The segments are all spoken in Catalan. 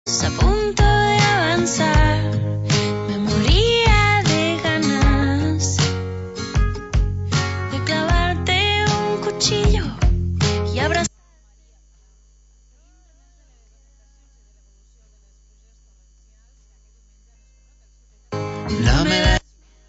A punto de avanzar, me moría de ganas de clavarte un cuchillo y abrazar. No me da.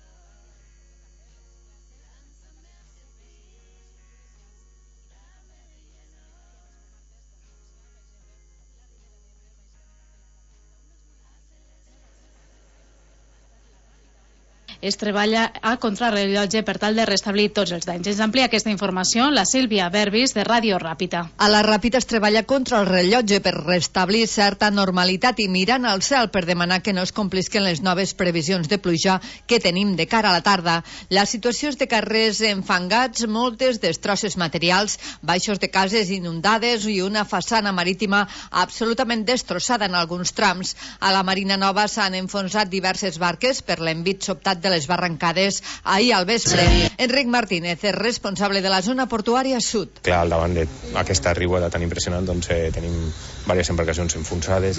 Es treballa a contrarrellotge per tal de restablir tots els danys. Ens amplia aquesta informació la Sílvia Berbis, de Ràdio Ràpita. A la Ràpita es treballa contra el rellotge per restablir certa normalitat i mirant al cel per demanar que no es complisquen les noves previsions de pluja que tenim de cara a la tarda. La situació és de carrers enfangats, moltes destrosses materials, baixos de cases inundades i una façana marítima absolutament destrossada en alguns trams. A la Marina Nova s'han enfonsat diverses barques per l'envit sobtat de les barrancades ahir al vespre. Enric Martínez és responsable de la zona portuària sud. Clar, al davant d'aquesta riuada tan impressionant doncs, tenim diverses embarcacions enfonsades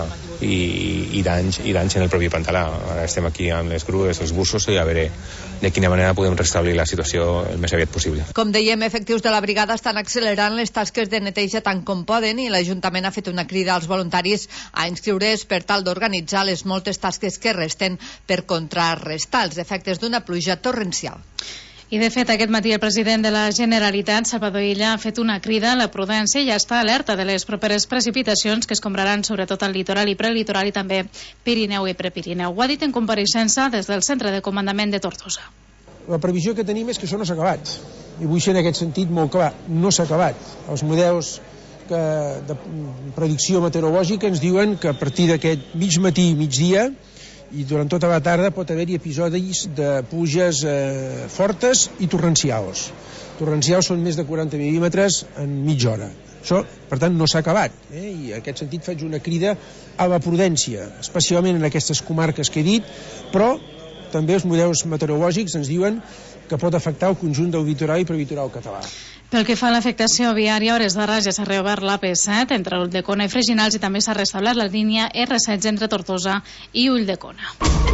i danys en el propi pantalà. Ara estem aquí amb les grues, els bussos, i a veure de quina manera podem restablir la situació el més aviat possible. Com dèiem, efectius de la brigada estan accelerant les tasques de neteja tant com poden i l'Ajuntament ha fet una crida als voluntaris a inscriure's per tal d'organitzar les moltes tasques que resten per contrarrestar els efectes d'una pluja torrencial. I de fet, aquest matí el president de la Generalitat, Salvador Illa, ha fet una crida a la prudència i ja està alerta de les properes precipitacions que es compraran sobretot al litoral i prelitoral i també Pirineu i Prepirineu. Ho ha dit en compareixença des del centre de comandament de Tortosa. La previsió que tenim és que això no s'ha acabat. I vull ser en aquest sentit molt clar, no s'ha acabat. Els models de predicció meteorològica ens diuen que a partir d'aquest mig matí, migdia, i durant tota la tarda pot haver-hi episodis de pluges fortes i torrencials. Torrencials són més de 40 mil·límetres en mitja hora. Això, per tant, no s'ha acabat. I en aquest sentit faig una crida a la prudència, especialment en aquestes comarques que he dit, però també els models meteorològics ens diuen que pot afectar el conjunt del litoral i prelitoral català. Pel que fa a l'afectació viària, a hores d'ara ja s'ha reobert l'AP7 entre Ulldecona i Freginals i també s'ha restablert la línia R16 entre Tortosa i Ulldecona.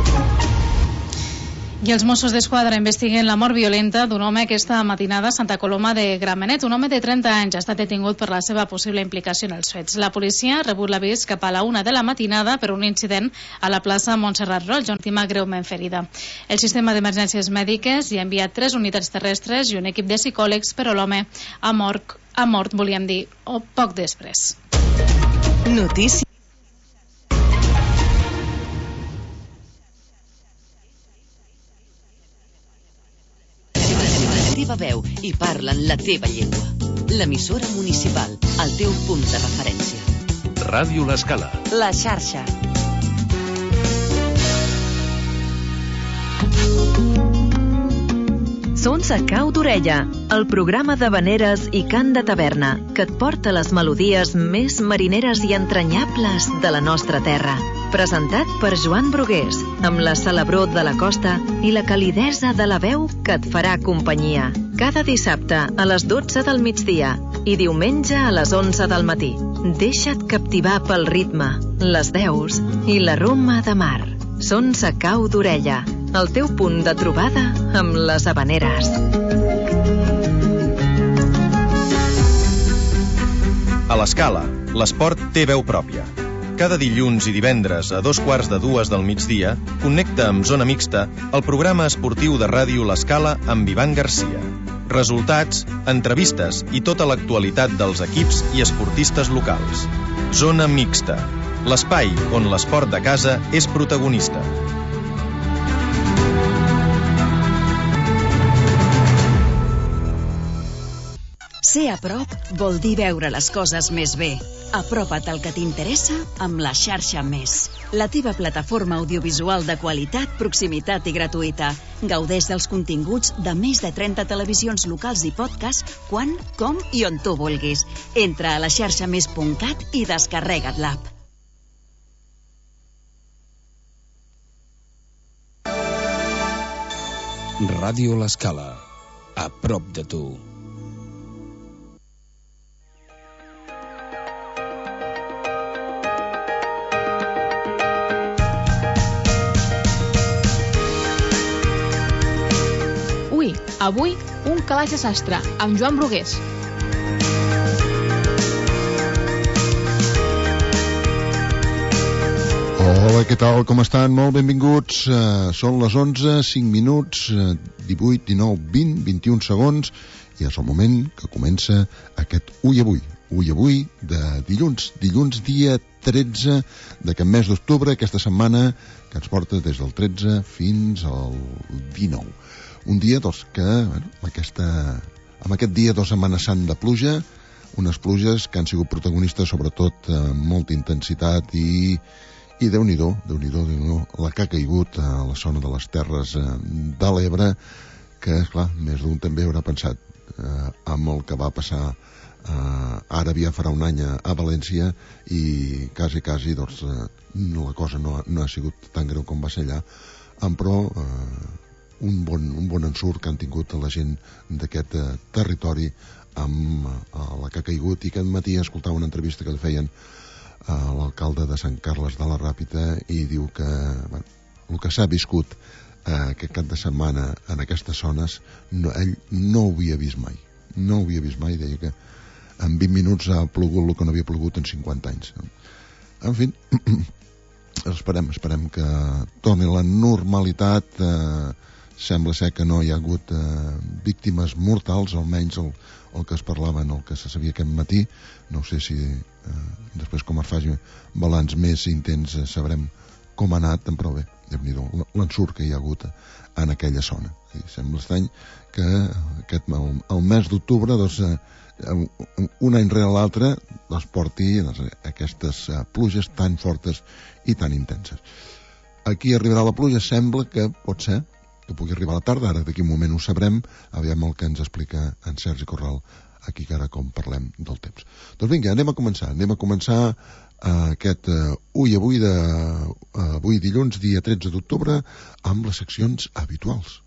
I els Mossos d'Esquadra investiguen la mort violenta d'un home aquesta matinada a Santa Coloma de Gramenet. Un home de 30 anys ha estat detingut per la seva possible implicació en els fets. La policia ha rebut l'avís cap a la 1 de la matinada per un incident a la plaça Montserrat Roig, on última greument ferida. El sistema d'emergències mèdiques hi ha enviat 3 unitats terrestres i un equip de psicòlegs, però l'home ha mort, volíem dir, poc després. Notícies. La teva veu i parla en la teva llengua. L'emissora municipal, el teu punt de referència. Ràdio L'Escala. La xarxa. Sons a cau d'orella, el programa d'havaneres i cant de taverna que et porta les melodies més marineres i entranyables de la nostra terra. Presentat per Joan Brugués, amb la celebró de la costa i la calidesa de la veu que et farà companyia. Cada dissabte a les 12 del migdia i diumenge a les 11 del matí. Deixa't captivar pel ritme, les veus i l'aroma de mar. Sons a cau d'orella, el teu punt de trobada amb les havaneres. A l'Escala, l'esport té veu pròpia. Cada dilluns i divendres a 2:45 del migdia connecta amb Zona Mixta el programa esportiu de ràdio L'Escala amb Ivan Garcia. Resultats, entrevistes i tota l'actualitat dels equips i esportistes locals. Zona Mixta, l'espai on l'esport de casa és protagonista. Ser a prop vol dir veure les coses més bé. Apropa't al que t'interessa amb la xarxa Més. La teva plataforma audiovisual de qualitat, proximitat i gratuïta. Gaudeix dels continguts de més de 30 televisions locals i podcast quan, com i on tu vulguis. Entra a laxarxamés.cat i descarrega't l'app. Ràdio L'Escala, a prop de tu. Avui, un calaix de sastre, amb Joan Brugués. Hola, què tal? Com estan? Molt benvinguts. Són les 11, 5 minuts, 18, 19, 20, 21 segons, i és el moment que comença aquest Ui Avui. Ui Avui de dilluns dia 13 d'aquest mes d'octubre, aquesta setmana que ens porta des del 13 fins al 19. Un dia, doncs, que, bueno, amb aquest dia, Setmana Sant de pluja, unes pluges que han sigut protagonistes sobretot amb molta intensitat i Déu-n'hi-do, la que ha caigut a la zona de les Terres de l'Ebre, que, clar, més d'un també haurà pensat amb el que va passar ara ja farà un any a València, i quasi, doncs, la cosa no ha sigut tan greu com va ser allà, però un bon ensurt que han tingut la gent d'aquest territori amb la que ha caigut, i aquest matí escoltava una entrevista que li feien a l'alcalde de Sant Carles de la Ràpita, i diu que el que s'ha viscut aquest cap de setmana en aquestes zones ell no ho havia vist mai, deia que en 20 minuts ha plogut el que no havia plogut en 50 anys. En fi, esperem que torni la normalitat. Sembla ser que no hi ha hagut víctimes mortals, almenys el que es parlava, el que se sabia aquest matí. No sé si després, com es faci balanç més intens, sabrem com ha anat, però bé, Déu-n'hi-do l'ensurt que hi ha hagut en aquella zona. Sembla estrany que el mes d'octubre, doncs, un any rere l'altre, doncs, porti aquestes pluges tan fortes i tan intenses. Aquí arribarà la pluja, sembla que pot ser que pugui arribar a la tarda. Ara d'aquí un moment ho sabrem, aviam el que ens explica en Sergi Corral aquí, que ara com parlem del temps. Doncs vinga, anem a començar aquest Ui Avui avui dilluns, dia 13 d'octubre, amb les seccions habituals.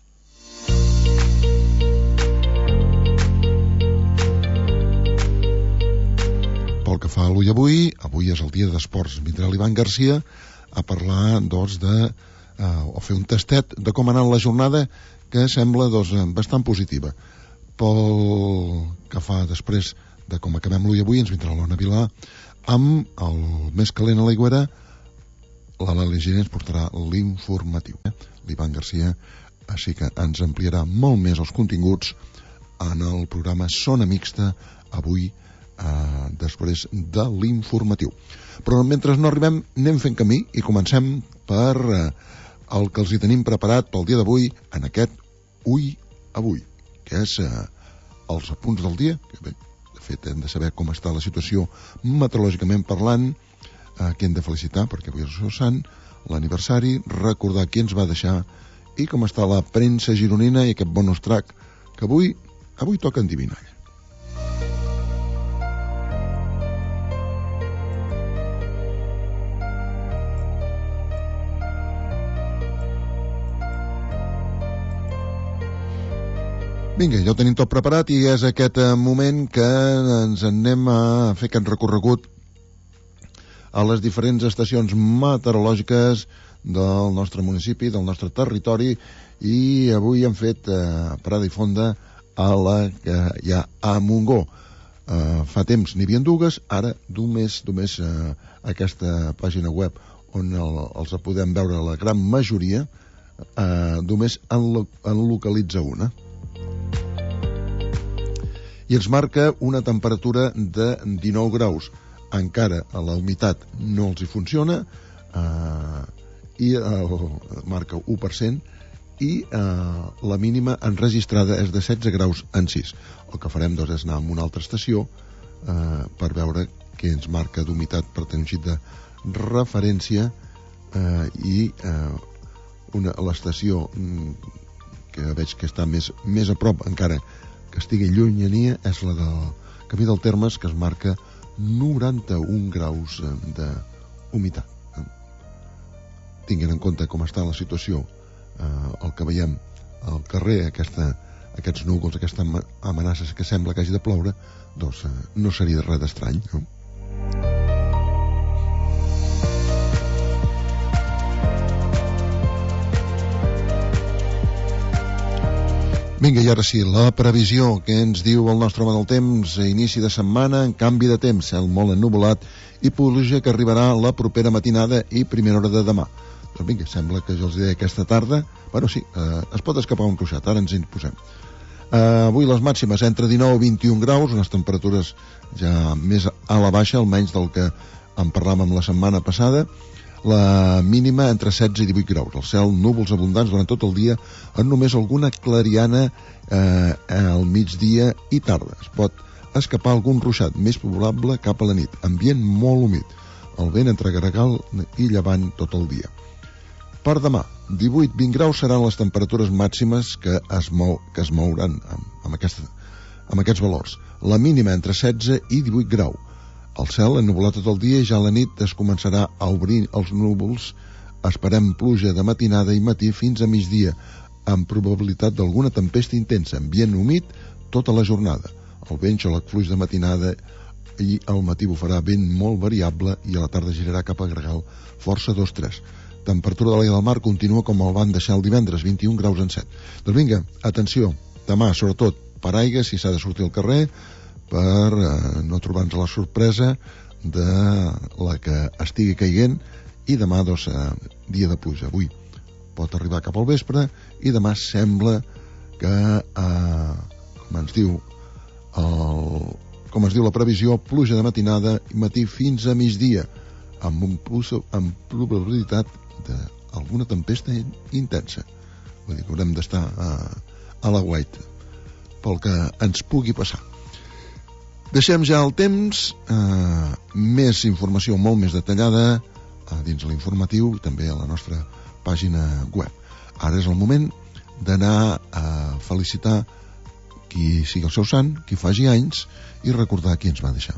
Pel que fa a l'Ui avui és el dia d'esports. Vindrà l'Ivan Garcia a parlar, doncs, o fer un tastet de com ha anat la jornada, que sembla, doncs, bastant positiva. Pel que fa després de com acabem l'Ui Avui, ens vindrà l'Ona Vilà amb el més calent a l'Aigüera. La Lali Giner ens portarà l'informatiu. L'Ivan Garcia així que ens ampliarà molt més els continguts en el programa Zona Mixta avui, després de l'informatiu. Però mentre no arribem, anem fent camí i comencem per el que els hi tenim preparat pel dia d'avui en aquest Ui Avui, que és els apunts del dia, que bé, de fet hem de saber com està la situació meteorològicament parlant, qui hem de felicitar perquè avui és el seu sant, l'aniversari, recordar qui ens va deixar i com està la premsa gironina i aquest bonus track que avui toca endivinar. Vinga, ja ho tenim tot preparat i és aquest moment que ens anem a fer aquest recorregut a les diferents estacions meteorològiques del nostre municipi, del nostre territori, i avui hem fet parada i fonda a la que hi ha a Montgó. Fa temps n'hi havia dues, ara només aquesta pàgina web on els podem veure la gran majoria, només en localitza una. I ens marca una temperatura de 19 graus. Encara a la humitat no els hi funciona, i marca 1%, i la mínima enregistrada és de 16 graus en 6. El que farem, doncs, és anar a una altra estació per veure què ens marca d'humitat, per tenir un xic de referència, i l'estació que veig que està més a prop, encara que estigui llunyania, és la del Camí del Termes, que es marca 91 graus d'humitat. Tinguin en compte com està la situació, el que veiem al carrer, aquests núvols, aquestes amenaces que sembla que hagi de ploure, doncs no seria res d'estrany, no? Vinga, i ara sí, la previsió que ens diu el nostre home del temps. Inici de setmana en canvi de temps, cel molt ennuvolat i pluja que arribarà la propera matinada i primera hora de demà. Doncs vinga, sembla que jo els diré aquesta tarda. Bueno, sí, es pot escapar un ruixat, ara ens hi posem. Avui les màximes entre 19 i 21 graus, unes temperatures ja més a la baixa, almenys del que en parlàvem la setmana passada. La mínima entre 16 i 18 graus. El cel, núvols abundants durant tot el dia, amb només alguna clariana al migdia i tarda. Es pot escapar algun ruixat més probable cap a la nit. Ambient molt humit. El vent entre gregal i llevant tot el dia. Per demà, 18-20 graus seran les temperatures màximes que es mouran amb aquests valors. La mínima entre 16 i 18 graus. El cel ennuvolat tot el dia i ja a la nit es començarà a obrir els núvols. Esperem pluja de matinada i matí fins a migdia, amb probabilitat d'alguna tempesta intensa, ambient humit tota la jornada. El vent xolac fluix de matinada i al matí bufarà vent molt variable i a la tarda girarà cap a gregal força 2-3. Temperatura de l'aire del mar continua com el van deixar el divendres, 21 graus en 7. Doncs vinga, atenció, demà sobretot paraigua si s'ha de sortir al carrer, per no trobar-nos la sorpresa de la que estigui caient, i demà, doncs, dia de pluja. Avui pot arribar cap al vespre i demà sembla que, com ens diu la previsió, pluja de matinada i matí fins a migdia, amb probabilitat d'alguna tempesta intensa. Vull dir que haurem d'estar a la guaita pel que ens pugui passar. Deixem ja el temps, més informació molt més detallada dins l'informatiu i també a la nostra pàgina web. Ara és el moment d'anar a felicitar qui sigui el seu sant, qui faci anys, i recordar qui ens va deixar.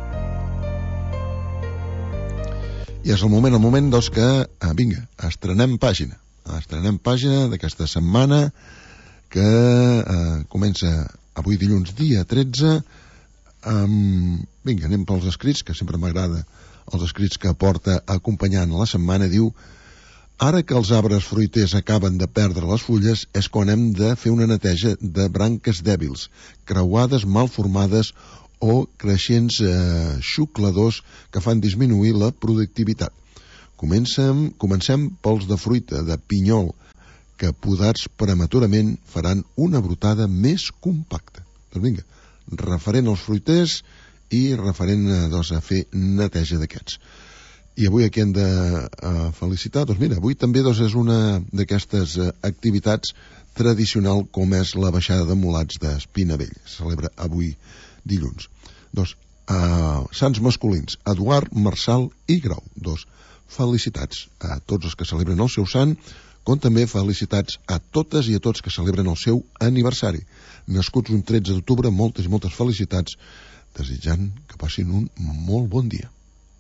I és el moment doncs que, vinga, estrenem pàgina d'aquesta setmana que comença avui dilluns dia 13. Vinga, anem pels escrits, que sempre m'agrada els escrits que porta acompanyant la setmana. Diu: ara que els arbres fruiters acaben de perdre les fulles és quan hem de fer una neteja de branques dèbils, creuades mal formades o creixents xucladors que fan disminuir la productivitat. Comencem pels de fruita, de pinyol, que podats prematurament faran una brotada més compacta. Doncs vinga, referent als fruiters i referent doncs, a fer neteja d'aquests. I avui aquí hem de felicitar, doncs mira, avui també doncs, és una d'aquestes activitats tradicional com és la baixada de mulats d'Espinavell. Se celebra avui dilluns. Doncs, sants masculins, Eduard, Marçal i Grau. Doncs, felicitats a tots els que celebren el seu sant, com també felicitats a totes i a tots que celebren el seu aniversari. Nascuts un 13 d'octubre, moltes i moltes felicitats, desitjant que passin un molt bon dia.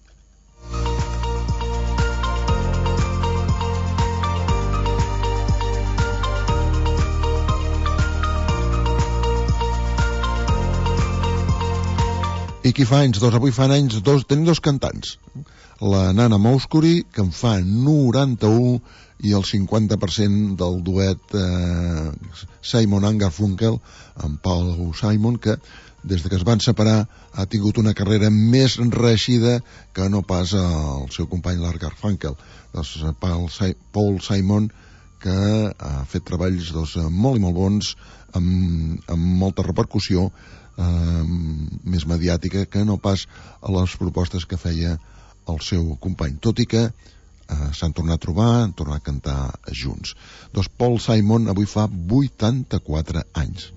I qui fa anys? Doncs avui fan anys tenim dos cantants. La Nana Mouskouri, que en fa 91, i el 50% del duet Simon & Garfunkel, amb Paul Simon, que des que es van separar ha tingut una carrera més reeixida que no pas el seu company Art Garfunkel. Doncs Paul Simon, que ha fet treballs molt i molt bons, amb molta repercussió, més mediàtica que no pas a les propostes que feia el seu company, tot i que s'han tornat a trobar, han tornat a cantar junts. Doncs Paul Simon avui fa 84 anys.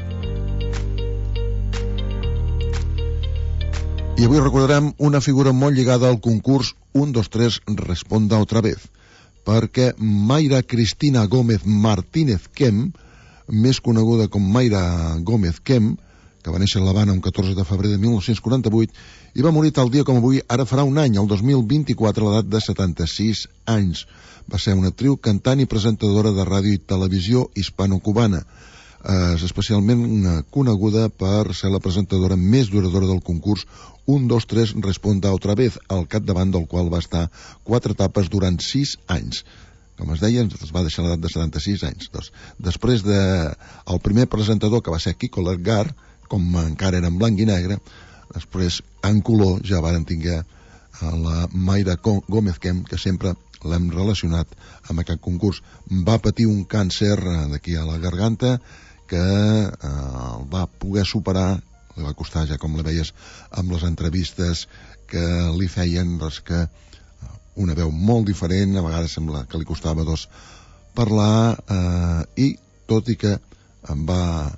I avui recordarem una figura molt lligada al concurs 1, 2, 3, Responda otra vez, perquè Mayra Cristina Gómez Martínez Kem, més coneguda com Mayra Gómez Kem, que va néixer a l'Havana un 14 de febrer de 1948 i va morir tal dia com avui, ara farà un any, el 2024, a l'edat de 76 anys. Va ser una actriu, cantant i presentadora de ràdio i televisió hispano-cubana. És especialment coneguda per ser la presentadora més duradora del concurs 1, 2, 3, Responda otra vez, al capdavant del qual va estar 4 etapes durant 6 anys. com es deia, ens va deixar l'edat de 76 anys. Després el primer presentador, que va ser Kiko Lergar, com encara era en blanc i negre, després en color ja varen tinguer la Mayra Gómez Kem, que sempre l'hem relacionat amb aquest concurs. Va patir un càncer d'aquí a la garganta que el va poder superar, li va costar, ja com la veies amb les entrevistes que li feien, doncs que una veu molt diferent, a vegades sembla que li costava parlar, i tot i que va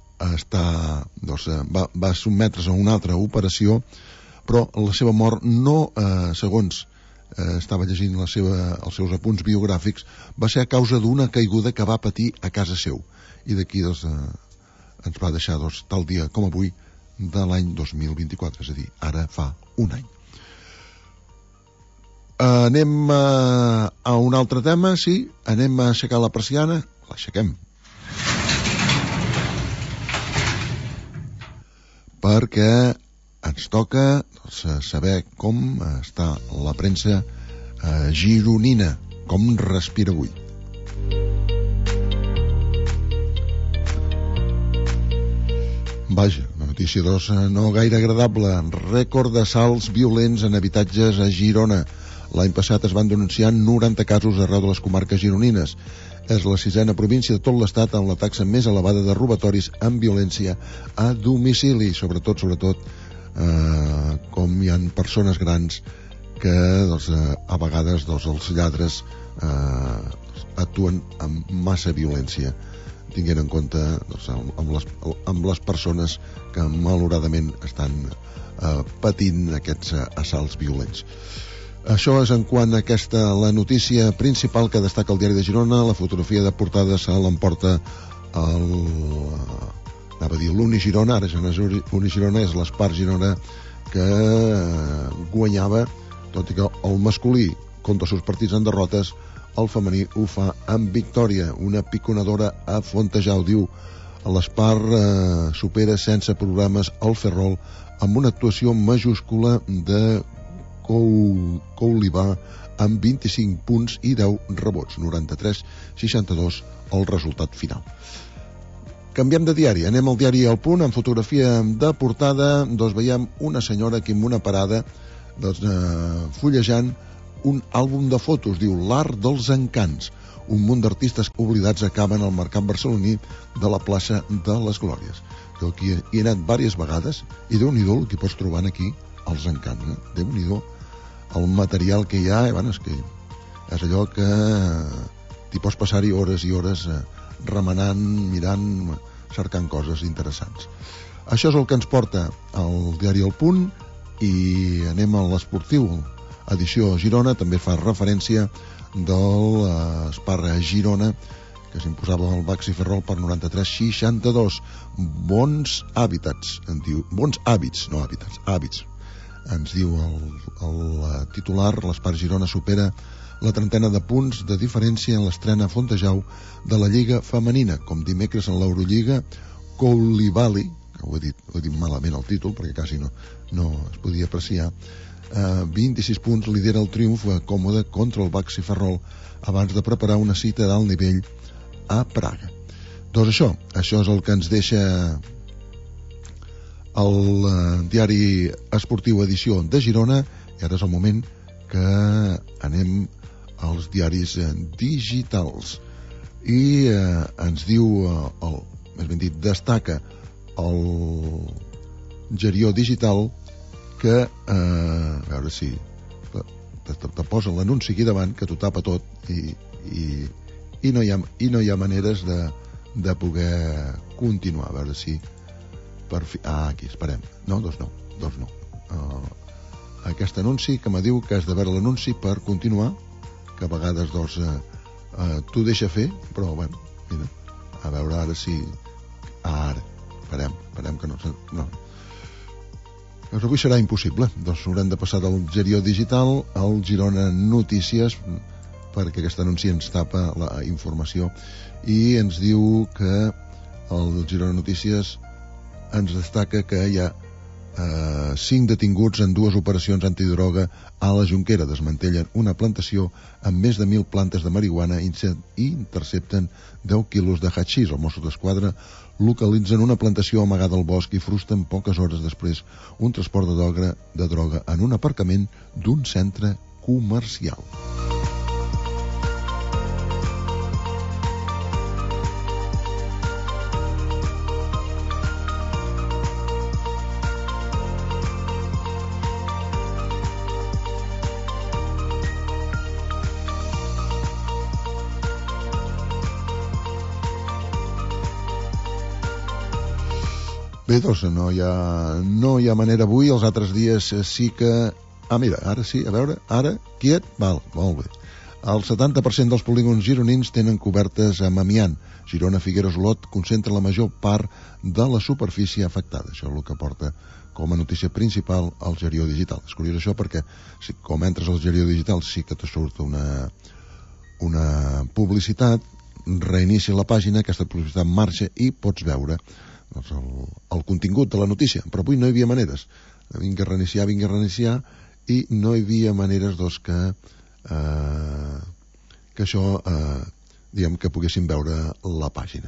sotmetre's a una altra operació, però la seva mort no, segons estava llegint els seus apunts biogràfics, va ser a causa d'una caiguda que va patir a casa seu, i d'aquí ens va deixar tal dia com avui de l'any 2024, és a dir, ara fa un any. Anem a un altre tema, sí, anem a aixecar la persiana, l'aixequem, perquè ens toca saber com està la premsa gironina, com respira avui. Vaja, una notícia no gaire agradable. Rècord d'assalts violents en habitatges a Girona. L'any passat es van denunciar 90 casos arreu de les comarques gironines. És la 6ª província de tot l'estat amb la taxa més elevada de robatoris amb violència a domicili, sobretot com hi ha persones grans que a vegades els lladres actuen amb massa violència, tinguent en compte amb les persones que malauradament estan patint aquests assalts violents. Això és en quant a la notícia principal que destaca el diari de Girona. La fotografia de portada se l'emporta l'Unigirona, ara ja no és Unigirona, és l'Espar Girona, que guanyava, tot i que el masculí compta els seus partits en derrotes, el femení ho fa amb victòria. Una piconadora a Fontejau, diu, l'Espar supera sense programes el Ferrol amb una actuació majúscula de Coulibà amb 25 punts i 10 rebots, 93-62 el resultat final. Canviem de diari, anem al diari El Punt, amb fotografia de portada, veiem una senyora aquí amb una parada fullejant un àlbum de fotos, diu L'art dels encants. Un munt d'artistes oblidats acaben al mercat barceloní de la plaça de les Glòries. Jo aquí he anat diverses vegades i Déu-n'hi-do el que pots trobar aquí, els encants, Déu-n'hi-do el material que hi ha, és que és allò que t'hi pots passar-hi hores i hores remenant, mirant, cercant coses interessants. Això és el que ens porta al diari El Punt, i anem a l'esportiu. Edició Girona també fa referència de l'Esparra Girona, que s'imposava el Baxi Ferrol per 93-62. Bons hàbits, ens diu el titular. L'Espar Girona supera la 30ena de punts de diferència en l'estrena a Fontejau de la Lliga Femenina, com dimecres en l'Eurolliga. Koulibaly, que ho he dit malament el títol perquè quasi no es podia apreciar, 26 punts, lidera el triomf còmode contra el Baxi Ferrol abans de preparar una cita d'alt nivell a Praga. Doncs això és el que ens deixa el diari esportiu edició de Girona, i ara és el moment que anem als diaris digitals, i ens diu, més ben dit, destaca el Gerió Digital que, a veure si te posa l'anunci aquí davant, que t'ho tapa tot, i no hi ha maneres de poder continuar. A veure si aquí, esperem. No. Aquest anunci que me diu que has de veure l'anunci per continuar, que a vegades t'ho deixa fer, però bueno, mira, a veure ara si ara, esperem que no. Doncs avui serà impossible, haurem de passar del Gerió Digital al Girona Notícies, perquè aquest anunci ens tapa la informació, i ens diu que el Girona Notícies ens destaca que hi ha 5 detinguts en 2 operacions antidroga a la Jonquera. Desmantellen una plantació amb més de 1.000 plantes de marihuana i intercepten 10 quilos de hatxís. Els Mossos d'Esquadra localitzen una plantació amagada al bosc i frusten poques hores després un transport de droga en un aparcament d'un centre comercial. Bé, doncs no hi ha manera avui. Els altres dies sí que... mira, ara sí, a veure, ara, quiet, val, molt bé. El 70% dels polígons gironins tenen cobertes amb amiant. Girona, Figueres, Olot concentra la major part de la superfície afectada. Això és el que porta com a notícia principal al Gerió Digital. És curiós això perquè si com entres al Gerió Digital sí que te surt una publicitat, reinicia la pàgina, aquesta publicitat marxa i pots veure el contingut de la notícia, però avui no hi havia maneres. Vinga a reiniciar i no hi havia maneres que això diguem que poguéssim veure la pàgina.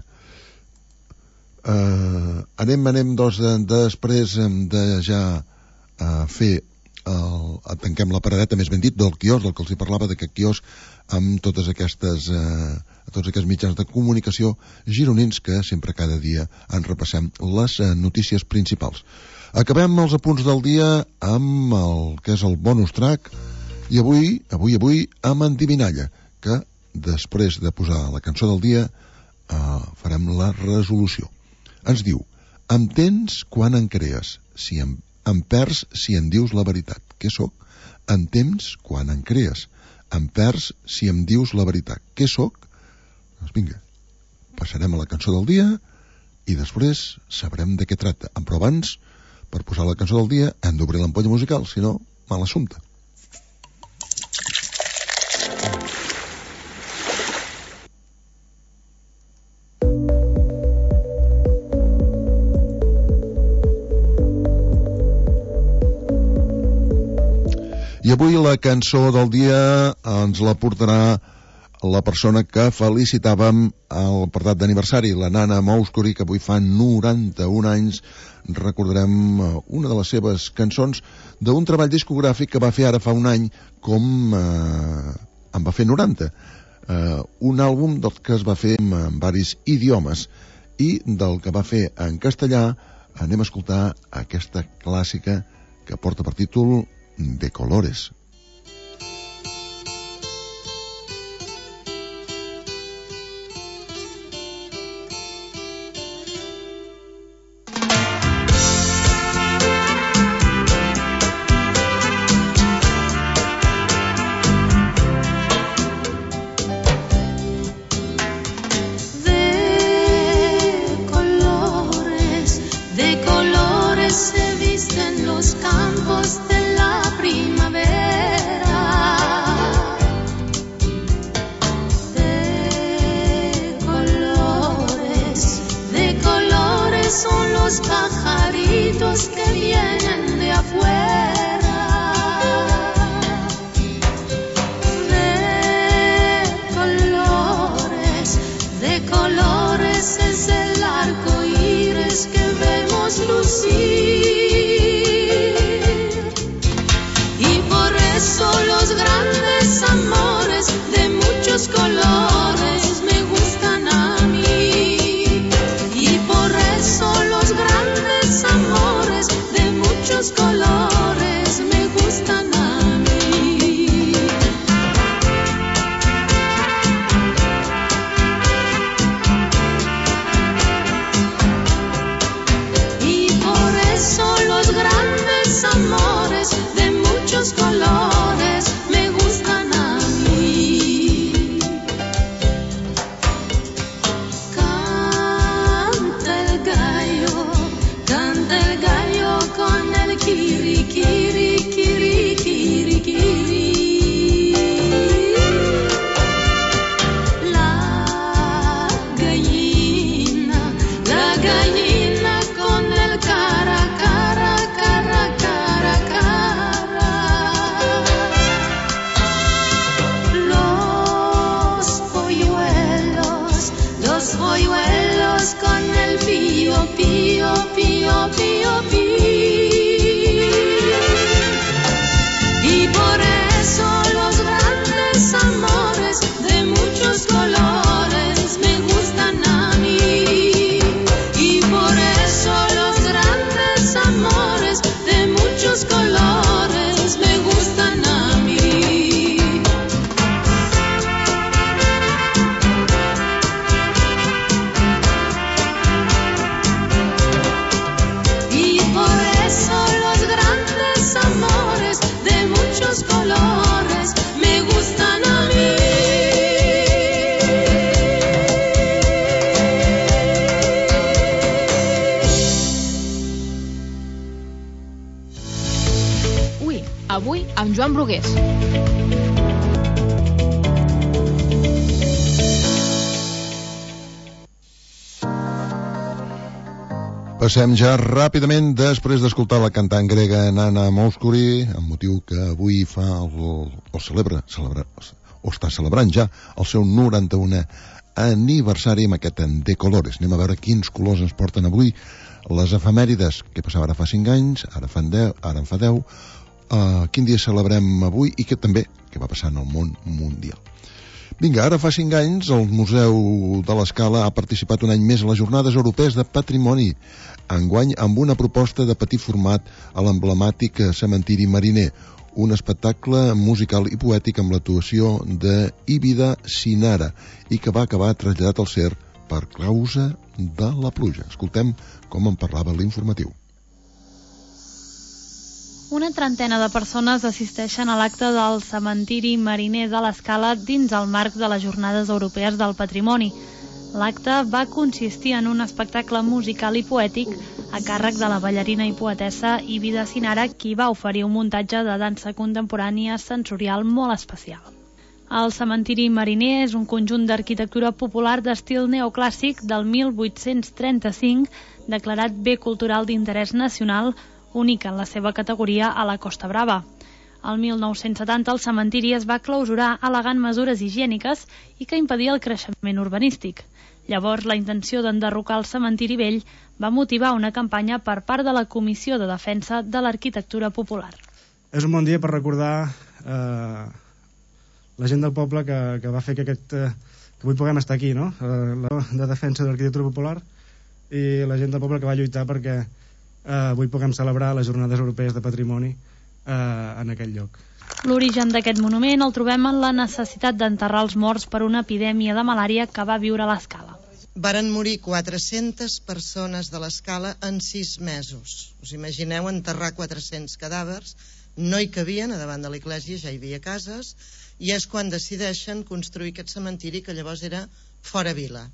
Anem doncs després de ja fer tanquem la paradeta, més ben dit, del quiosc, del que els hi parlava, d'aquest quiosc amb totes aquests mitjans de comunicació gironins que sempre cada dia en repassem les notícies principals. Acabem els apunts del dia amb el que és el bonus track i avui amb en Divinalla, que després de posar la cançó del dia farem la resolució. Ens diu: em tens quan en crees, si em perds si em dius la veritat. Què sóc? Em tens quan en crees, em perds si em dius la veritat. Què sóc? Doncs vinga, passarem a la cançó del dia i després sabrem de què tracta. Però abans, per posar la cançó del dia, hem d'obrir l'ampolla musical, si no, mal assumpte. I avui la cançó del dia ens la portarà la persona que felicitàvem al apartat d'aniversari, la Nana Mouskouri, que avui fa 91 anys. Recordarem una de les seves cançons d'un treball discogràfic que va fer ara fa un any, com en va fer 90. Un àlbum del que es va fer en varis idiomes, i del que va fer en castellà anem a escoltar aquesta clàssica que porta per títol De colores. De colores se visten los campos de la primavera. De colores son los pajaritos que vienen de afuera. De colores es el arco iris que vemos lucir. Y por eso los grandes amores de muchos colores me gustan a mí. Y por eso los grandes amores de muchos colores me gustan a mí. Y por eso amb Joan Brugués. Passem ja ràpidament, després d'escoltar la cantant grega Nana Mouskouri, amb motiu que avui fa està celebrant ja el seu 91è aniversari amb aquest De Colores. Anem a veure quins colors ens porten avui les efemèrides. Què passava ara fa 5 anys, ara en fa 10, quin dia celebrem avui i què va passar en el món mundial. Vinga, ara fa 5 anys el Museu de l'Escala ha participat un any més a les Jornades Europees de Patrimoni, enguany amb una proposta de petit format a l'emblemàtic cementiri mariner, un espectacle musical i poètic amb l'actuació d'Ívida Sinara i que va acabar traslladat al Cer per causa de la pluja. Escoltem com en parlava l'informatiu. Una trentena de persones assisteixen a l'acte del cementiri mariner de l'Escala dins el marc de les Jornades Europees del Patrimoni. L'acte va consistir en un espectacle musical i poètic a càrrec de la ballarina i poetessa Ívida Sinara, qui va oferir un muntatge de dansa contemporània sensorial molt especial. El cementiri mariner és un conjunt d'arquitectura popular d'estil neoclàssic del 1835, declarat bé cultural d'interès nacional, únic en la seva categoria a la Costa Brava. El 1970 el cementiri es va clausurar al·legant mesures higièniques i que impedia el creixement urbanístic. Llavors, la intenció d'enderrocar el cementiri vell va motivar una campanya per part de la Comissió de Defensa de l'Arquitectura Popular. És un bon dia per recordar la gent del poble que va fer que avui puguem estar aquí, no? De defensa de l'arquitectura popular, i la gent del poble que va lluitar perquè avui puguem celebrar les Jornades Europees de Patrimoni en aquell lloc. L'origen d'aquest monument el trobem en la necessitat d'enterrar els morts per una epidèmia de malària que va viure a l'Escala. Varen morir 400 persones de l'Escala en 6 mesos. Us imagineu enterrar 400 cadàvers? No hi cabien, a davant de l'església ja hi havia cases, i és quan decideixen construir aquest cementiri que llavors era fora vila.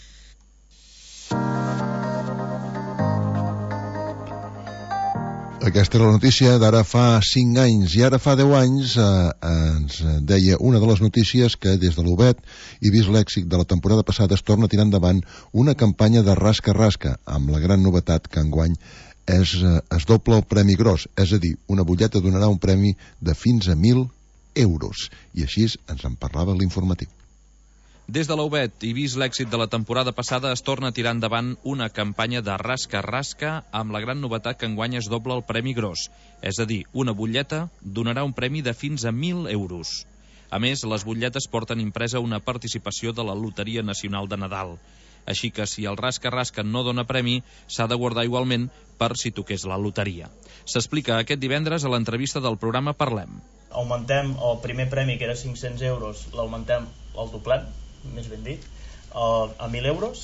Aquesta era la notícia d'ara fa 5 anys, i ara fa 10 anys ens deia una de les notícies que des de l'UBET, i vist l'èxit de la temporada passada, es torna a tirar endavant una campanya de rasca-rasca, amb la gran novetat que enguany es dobla el premi gros, és a dir, una butlleta donarà un premi de fins a 1.000 euros, i així ens en parlava l'informatiu. Des de la UBET, i vist l'èxit de la temporada passada, es torna a tirar endavant una campanya de rasca-rasca amb la gran novetat que enguany es dobla el premi gros. És a dir, una butlleta donarà un premi de fins a 1.000 euros. A més, les butlletes porten impresa una participació de la Loteria Nacional de Nadal. Així que si el rasca-rasca no dona premi, s'ha de guardar igualment per si toqués la loteria. S'explica aquest divendres a l'entrevista del programa Parlem. Augmentem el primer premi, que era 500 euros, l'augmentem al doblem, més ben dit, a 1.000 euros.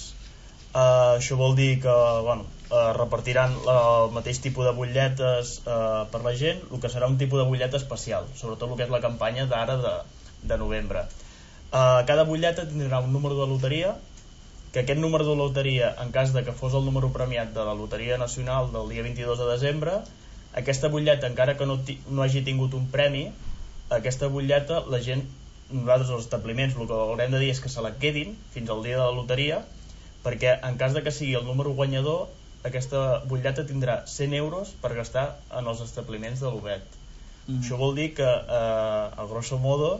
Això vol dir que repartiran el mateix tipus de butlletes per la gent, el que serà un tipus de butlleta especial, sobretot el que és la campanya d'ara de novembre. Cada butlleta tindrà un número de loteria, que aquest número de loteria, en cas de que fos el número premiat de la Loteria Nacional del dia 22 de desembre, aquesta butlleta, encara que no hagi tingut un premi, aquesta butlleta, la gent, nosaltres els establiments, el que haurem de dir és que se la quedin fins al dia de la loteria, perquè en cas de que sigui el número guanyador, aquesta butlleta tindrà 100 euros per gastar en els establiments de l'UBET. Això vol dir que, a grosso modo,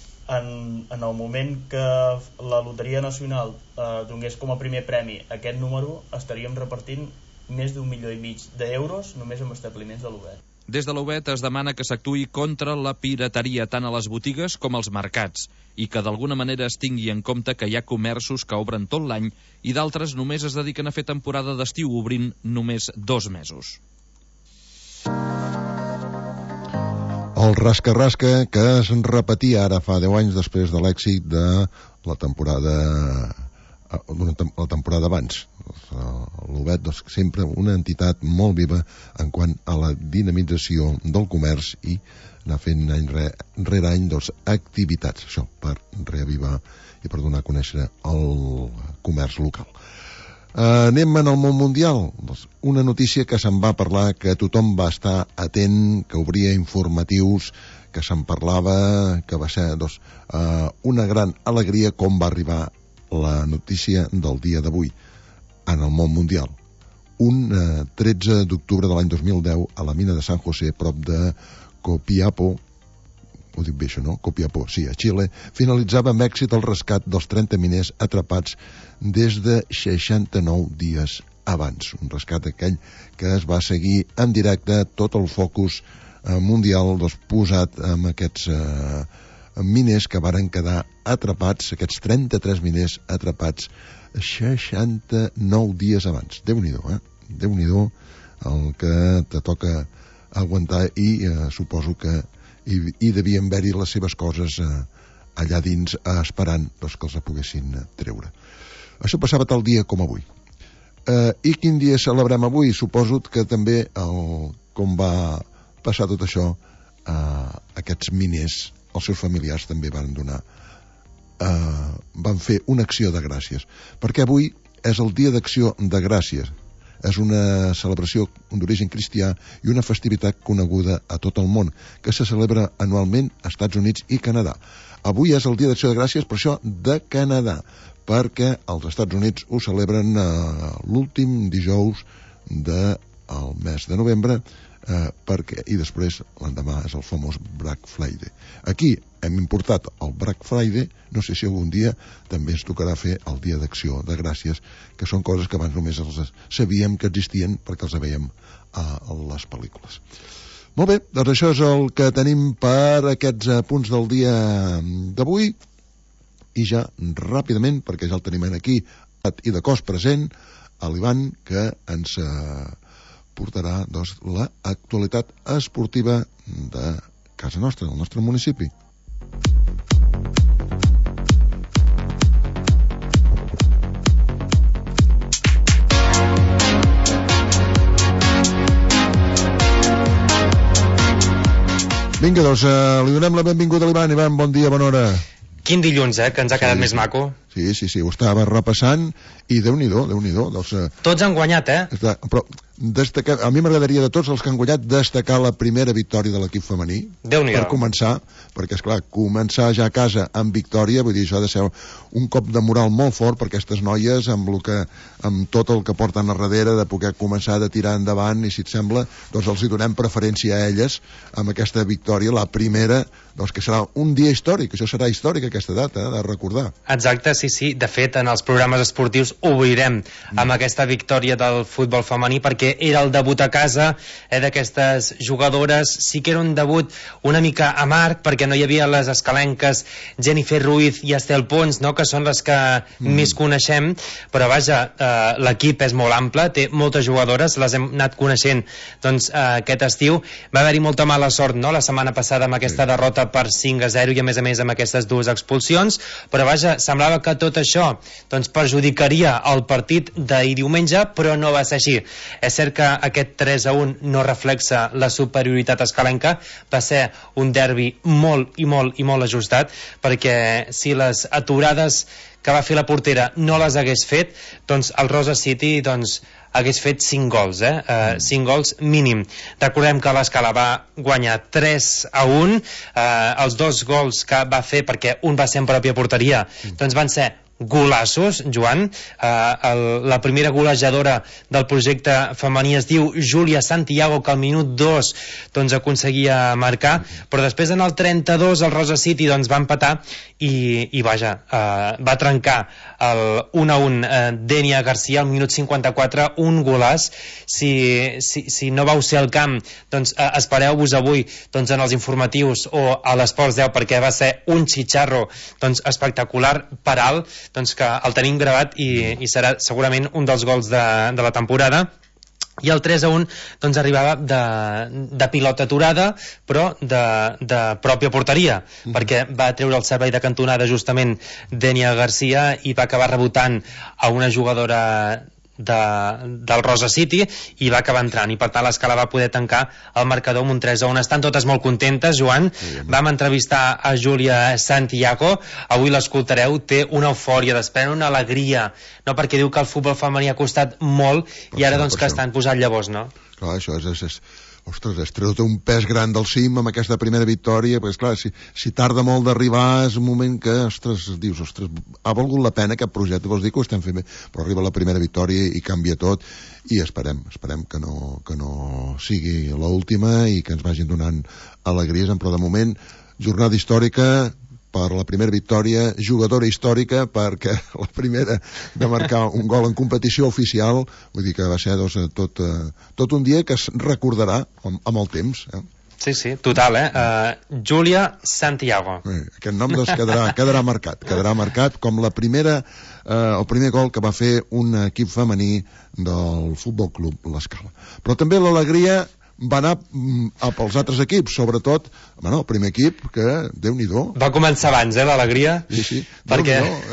en el moment que la Loteria Nacional donés com a primer premi aquest número, estaríem repartint més d'1,5 milió d'euros només en establiments de l'UBET. Des de l'UBET es demana que s'actuï contra la pirateria tant a les botigues com als mercats i que d'alguna manera es tingui en compte que hi ha comerços que obren tot l'any i d'altres només es dediquen a fer temporada d'estiu obrint només 2 mesos. El rasca-rasca que es repetia ara fa 10 anys després de l'èxit de la temporada abans. L'UBET, doncs, sempre una entitat molt viva en quant a la dinamització del comerç i anar fent any rere any activitats, això, per reavivar i per donar a conèixer el comerç local. Anem en el món mundial. Una notícia que se'n va parlar, que tothom va estar atent, que obria informatius, que se'n parlava, que va ser una gran alegria com va arribar la notícia del dia d'avui en el món mundial. Un 13 d'octubre de l'any 2010 a la mina de San José, prop de Copiapó, ho dic bé això, no? Copiapó, sí, a Xile, finalitzava amb èxit el rescat dels 30 miners atrapats des de 69 dies abans. Un rescat aquell que es va seguir en directe, tot el focus mundial posat amb aquests miners que varen quedar atrapats, aquests 33 miners atrapats 69 dies abans. Déu-n'hi-do, Déu-n'hi-do el que te toca aguantar i suposo que hi devien haver-hi les seves coses allà dins esperant que els poguessin treure. Això passava tal dia com avui. I quin dia celebrem avui? Suposo que també com va passar tot això, aquests miners, els seus familiars també van fer una acció de gràcies, perquè avui és el dia d'acció de gràcies. És una celebració d'origen cristià i una festivitat coneguda a tot el món, que se celebra anualment als Estats Units i Canadà. Avui és el dia d'acció de gràcies, per això, de Canadà, perquè als Estats Units ho celebren l'últim dijous del mes de novembre, i després l'endemà és el famós Black Friday. Aquí hem importat el Black Friday, no sé si algun dia també ens tocarà fer el dia d'acció de gràcies, que són coses que abans només els sabíem que existien perquè els veiem a les pel·lícules. Molt bé, doncs això és el que tenim per aquests punts del dia d'avui, i ja ràpidament, perquè ja el tenim aquí i de cos present, a l'Ivan, que ens portarà l'actualitat esportiva de casa nostra, del nostre municipi. Vinga, doncs li donem la benvinguda a l'Ivan. Ivan, bon dia, bona hora. Quin dilluns, que ens ha quedat més maco. Sí, ho estava repassant i Déu-n'hi-do. Tots han guanyat, Però a mi m'agradaria de tots els que han guanyat destacar la primera victòria de l'equip femení. Per començar, perquè esclar, començar ja a casa amb victòria, vull dir, això ha de ser un cop de moral molt fort per aquestes noies amb tot el que porten a darrere de poder començar de tirar endavant, i si et sembla, doncs els hi donem preferència a elles amb aquesta victòria, la primera, doncs que serà un dia històric, això serà històric aquesta data, de recordar. Exacte, sí, de fet en els programes esportius obrirem amb aquesta victòria del futbol femení, perquè era el debut a casa d'aquestes jugadores. Sí que era un debut una mica amarg, perquè no hi havia les escalenques Jennifer Ruiz i Estel Pons, no?, que són les que més coneixem, però vaja, l'equip és molt ample, té moltes jugadores, les hem anat coneixent aquest estiu. Va haver-hi molta mala sort, no?, la setmana passada amb aquesta derrota per 5-0 i a més amb aquestes dues expulsions, però vaja, semblava que tot això perjudicaria el partit d'ahir diumenge, però no va ser així. És cert que aquest 3-1 no reflexa la superioritat escalenca, va ser un derbi molt ajustat, perquè si les aturades que va fer la portera no les hagués fet, doncs el Rosa City hagués fet 5 gols, 5 gols mínim. Recordem que l'Escala va guanyar 3-1, els 2 gols que va fer, perquè un va ser en pròpia porteria, doncs van ser golassos, Joan. La primera golejadora del projecte femení es diu Júlia Santiago, que al minut 2 aconseguia marcar, però després en el 32 el Rosa City va empatar i vaja, va trencar el 1-1 Denia Garcia al minut 54, un golàs. Si no vau ser al camp, espereu-vos avui en els informatius o a l'Esports 10, perquè va ser un xitxarro espectacular per alt, que el tenim gravat i serà segurament un dels gols de la temporada. I el 3-1 arribava de pilota aturada, però de pròpia porteria, perquè va treure el servei de cantonada justament Denia Garcia i va acabar rebotant a una jugadora del Rosa City i va acabar entrant, i per tant l'Escala va poder tancar el marcador amb un 3-1. Estan totes molt contentes, Joan. Vam entrevistar a Júlia Santiago, avui l'escoltareu, té una eufòria, desprèn una alegria, no, perquè diu que el futbol femení ha costat molt i ara que estan posant llavors, no? Clar, això és ostres, es treu un pes gran del cim amb aquesta primera victòria, perquè clar, si tarda molt d'arribar és un moment que, ostres, dius, ostres, ha valgut la pena aquest projecte, vols dir que ho estem fent bé, però arriba la primera victòria i canvia tot, i esperem que no sigui l'última i que ens vagin donant alegries, però de moment, jornada històrica per la primera victòria, jugadora històrica perquè la primera de marcar un gol en competició oficial, vull dir que va ser tot un dia que es recordarà amb el temps. Sí, total, Júlia Santiago. Aquest nom quedarà marcat com el primer gol que va fer un equip femení del Futbol Club L'Escala. Però també l'alegria va anar pels altres equips, sobretot el primer equip, que Déu-n'hi-do. Va començar abans, l'alegria? Sí. Perquè...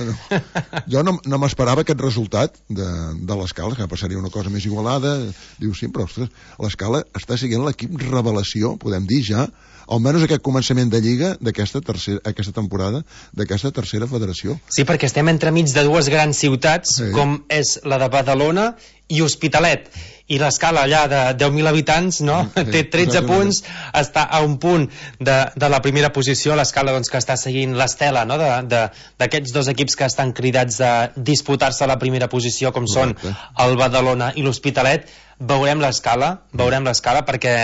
Jo no m'esperava aquest resultat de l'Escala, que passaria una cosa més igualada. Diu, sí, però ostres, l'Escala està siguent l'equip revelació, podem dir ja, almenys aquest començament de Lliga aquesta temporada, d'aquesta tercera federació. Sí, perquè estem entremig de dues grans ciutats, com és la de Badalona i Hospitalet. I l'Escala allà de 10.000 habitants, no? Té 13 punts, està a un punt de la primera posició, l'Escala doncs, que està seguint l'estela, no? D'aquests dos equips que estan cridats a disputar-se la primera posició, com són el Badalona i l'Hospitalet. Veurem l'Escala perquè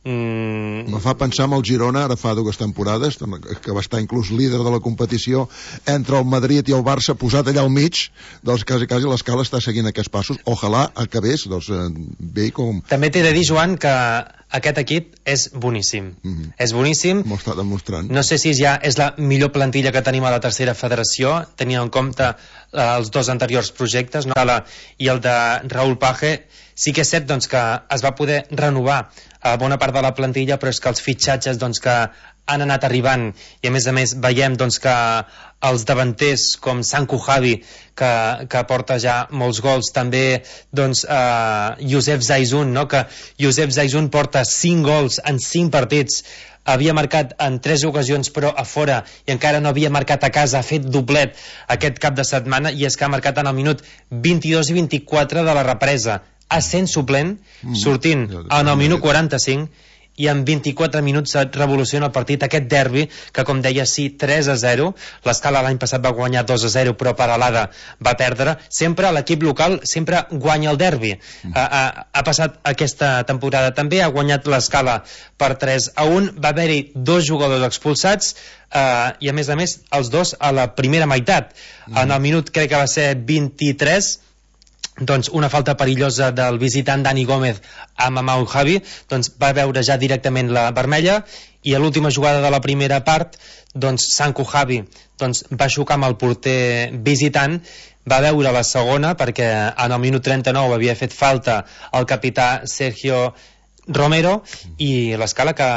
me fa pensar en el Girona ara fa 2 temporades que va estar inclús líder de la competició entre el Madrid i el Barça posat allà al mig, doncs quasi l'Escala està seguint aquests passos, ojalà acabés bé com... També t'he de dir, Joan, que aquest equip és boníssim. És boníssim. M'ho està demostrant. No sé si ja és la millor plantilla que tenim a la tercera federació, tenint en compte els dos anteriors projectes, no? I el de Raúl Page. Sí que és cert doncs, que es va poder renovar bona part de la plantilla, però és que els fitxatges doncs, que han anat arribant, i a més veiem doncs, que els davanters com Sanku Javi, que porta ja molts gols, també doncs, Josep Zaizun, no? Que Josep Zaizun porta 5 gols en 5 partits, havia marcat en 3 ocasions però a fora i encara no havia marcat a casa, ha fet doblet aquest cap de setmana, i és que ha marcat en el minut 22 i 24 de la represa, essent suplent, sortint en el minut 45, i en 24 minuts revoluciona el partit, aquest derbi, que com deia, sí, 3-0, l'Escala l'any passat va guanyar 2-0, però Peralada va perdre, sempre l'equip local sempre guanya el derbi, ha passat aquesta temporada també, ha guanyat l'Escala per 3-1, va haver-hi 2 jugadors expulsats, i a més els dos a la primera meitat, en el minut crec que va ser 23, doncs una falta perillosa del visitant Dani Gómez amb Amau Javi, doncs va veure ja directament la vermella, i a l'última jugada de la primera part doncs Sanku Javi doncs, va xocar amb el porter visitant, va veure la segona perquè en el minut 39 havia fet falta el capità Sergio Romero, i l'Escala que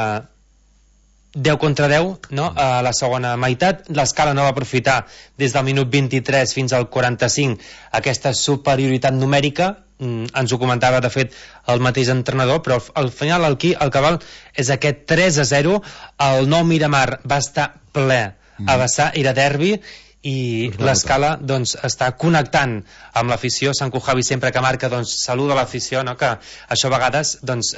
10 contra 10, no? A la segona meitat, l'Escala no va aprofitar des del minut 23 fins al 45 aquesta superioritat numèrica, ens ho comentava de fet el mateix entrenador, però al final el que val és aquest 3-0, el nou Miramar va estar ple a vessar, era derbi, i l'Escala doncs, està connectant amb l'afició. Sanku Javi sempre que marca doncs, saluda l'afició, no? Que això a vegades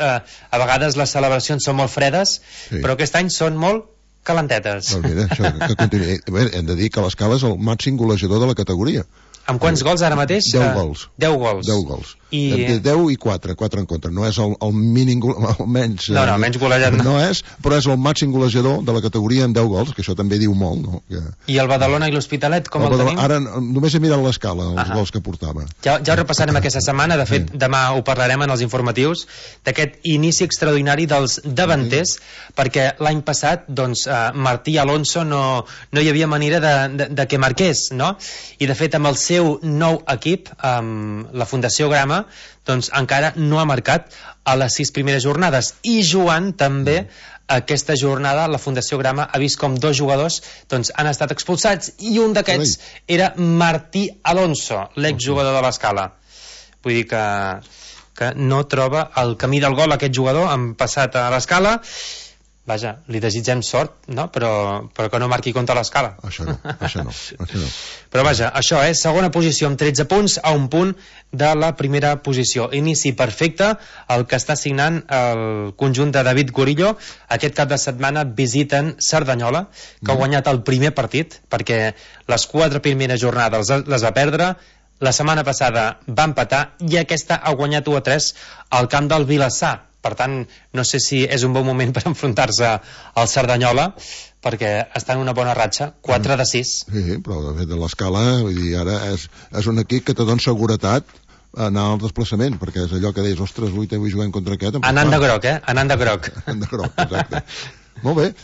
les celebracions són molt fredes, però aquest any són molt calentetes. Mira, això, que continuï. Hem de dir que l'Escala és el màxim golejador de la categoria. Amb quants gols ara mateix? 10 gols. 10 gols. 10 gols. 10 i 4 en contra. No és el mínim, el menys... No, menys golejat. No és, però és el màxim golejador de la categoria amb 10 gols, que això també diu molt, no? I el Badalona i l'Hospitalet, com el tenim? Ara només he mirat l'Escala, els gols que portava. Ja ho repassarem aquesta setmana, de fet, demà ho parlarem en els informatius, d'aquest inici extraordinari dels davanters, perquè l'any passat, doncs, Martí Alonso no hi havia manera de que marqués, no? I de fet, amb el seu nou equip, la Fundació Grama, doncs encara no ha marcat a les 6 primeres jornades, i Joan també aquesta jornada la Fundació Grama ha vist com 2 jugadors doncs, han estat expulsats, i un d'aquests era Martí Alonso, l'exjugador de l'Escala. Vull dir que no troba el camí del gol aquest jugador, han passat a l'Escala, vaja, li desitgem sort, no? Però que no marqui contra l'Escala. Això no. Però vaja, això és segona posició amb 13 punts a un punt de la primera posició. Inici perfecte el que està signant el conjunt de David Gorillo. Aquest cap de setmana visiten Cerdanyola, que ha guanyat el primer partit, perquè les 4 primeres jornades les va perdre, la setmana passada va empatar i aquesta ha guanyat 1-3 al camp del Vilassar. Per tant, no sé si és un bon moment per enfrontar-se al Cerdanyola, perquè està en una bona ratxa, 4 de 6. Sí, però de fet de l'Escala, vull dir, ara és un equip que te dona seguretat anar al desplaçament, perquè és allò que deies, ostres, avui juguem contra aquest. Anant de groc, Anant de groc. Anant de groc, exacte. Molt bé.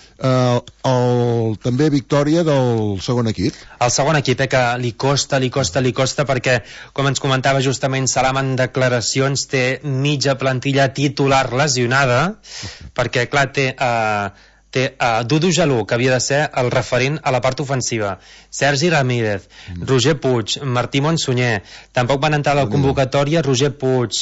També victòria del segon equip. El segon equip, que li costa, perquè, com ens comentava justament Salam en declaracions, té mitja plantilla titular lesionada, perquè, clar, té Dudu Jalú, que havia de ser el referent a la part ofensiva, Sergi Ramírez, Roger Puig, Martí Monsunyer, tampoc van entrar a la convocatòria Roger Puig,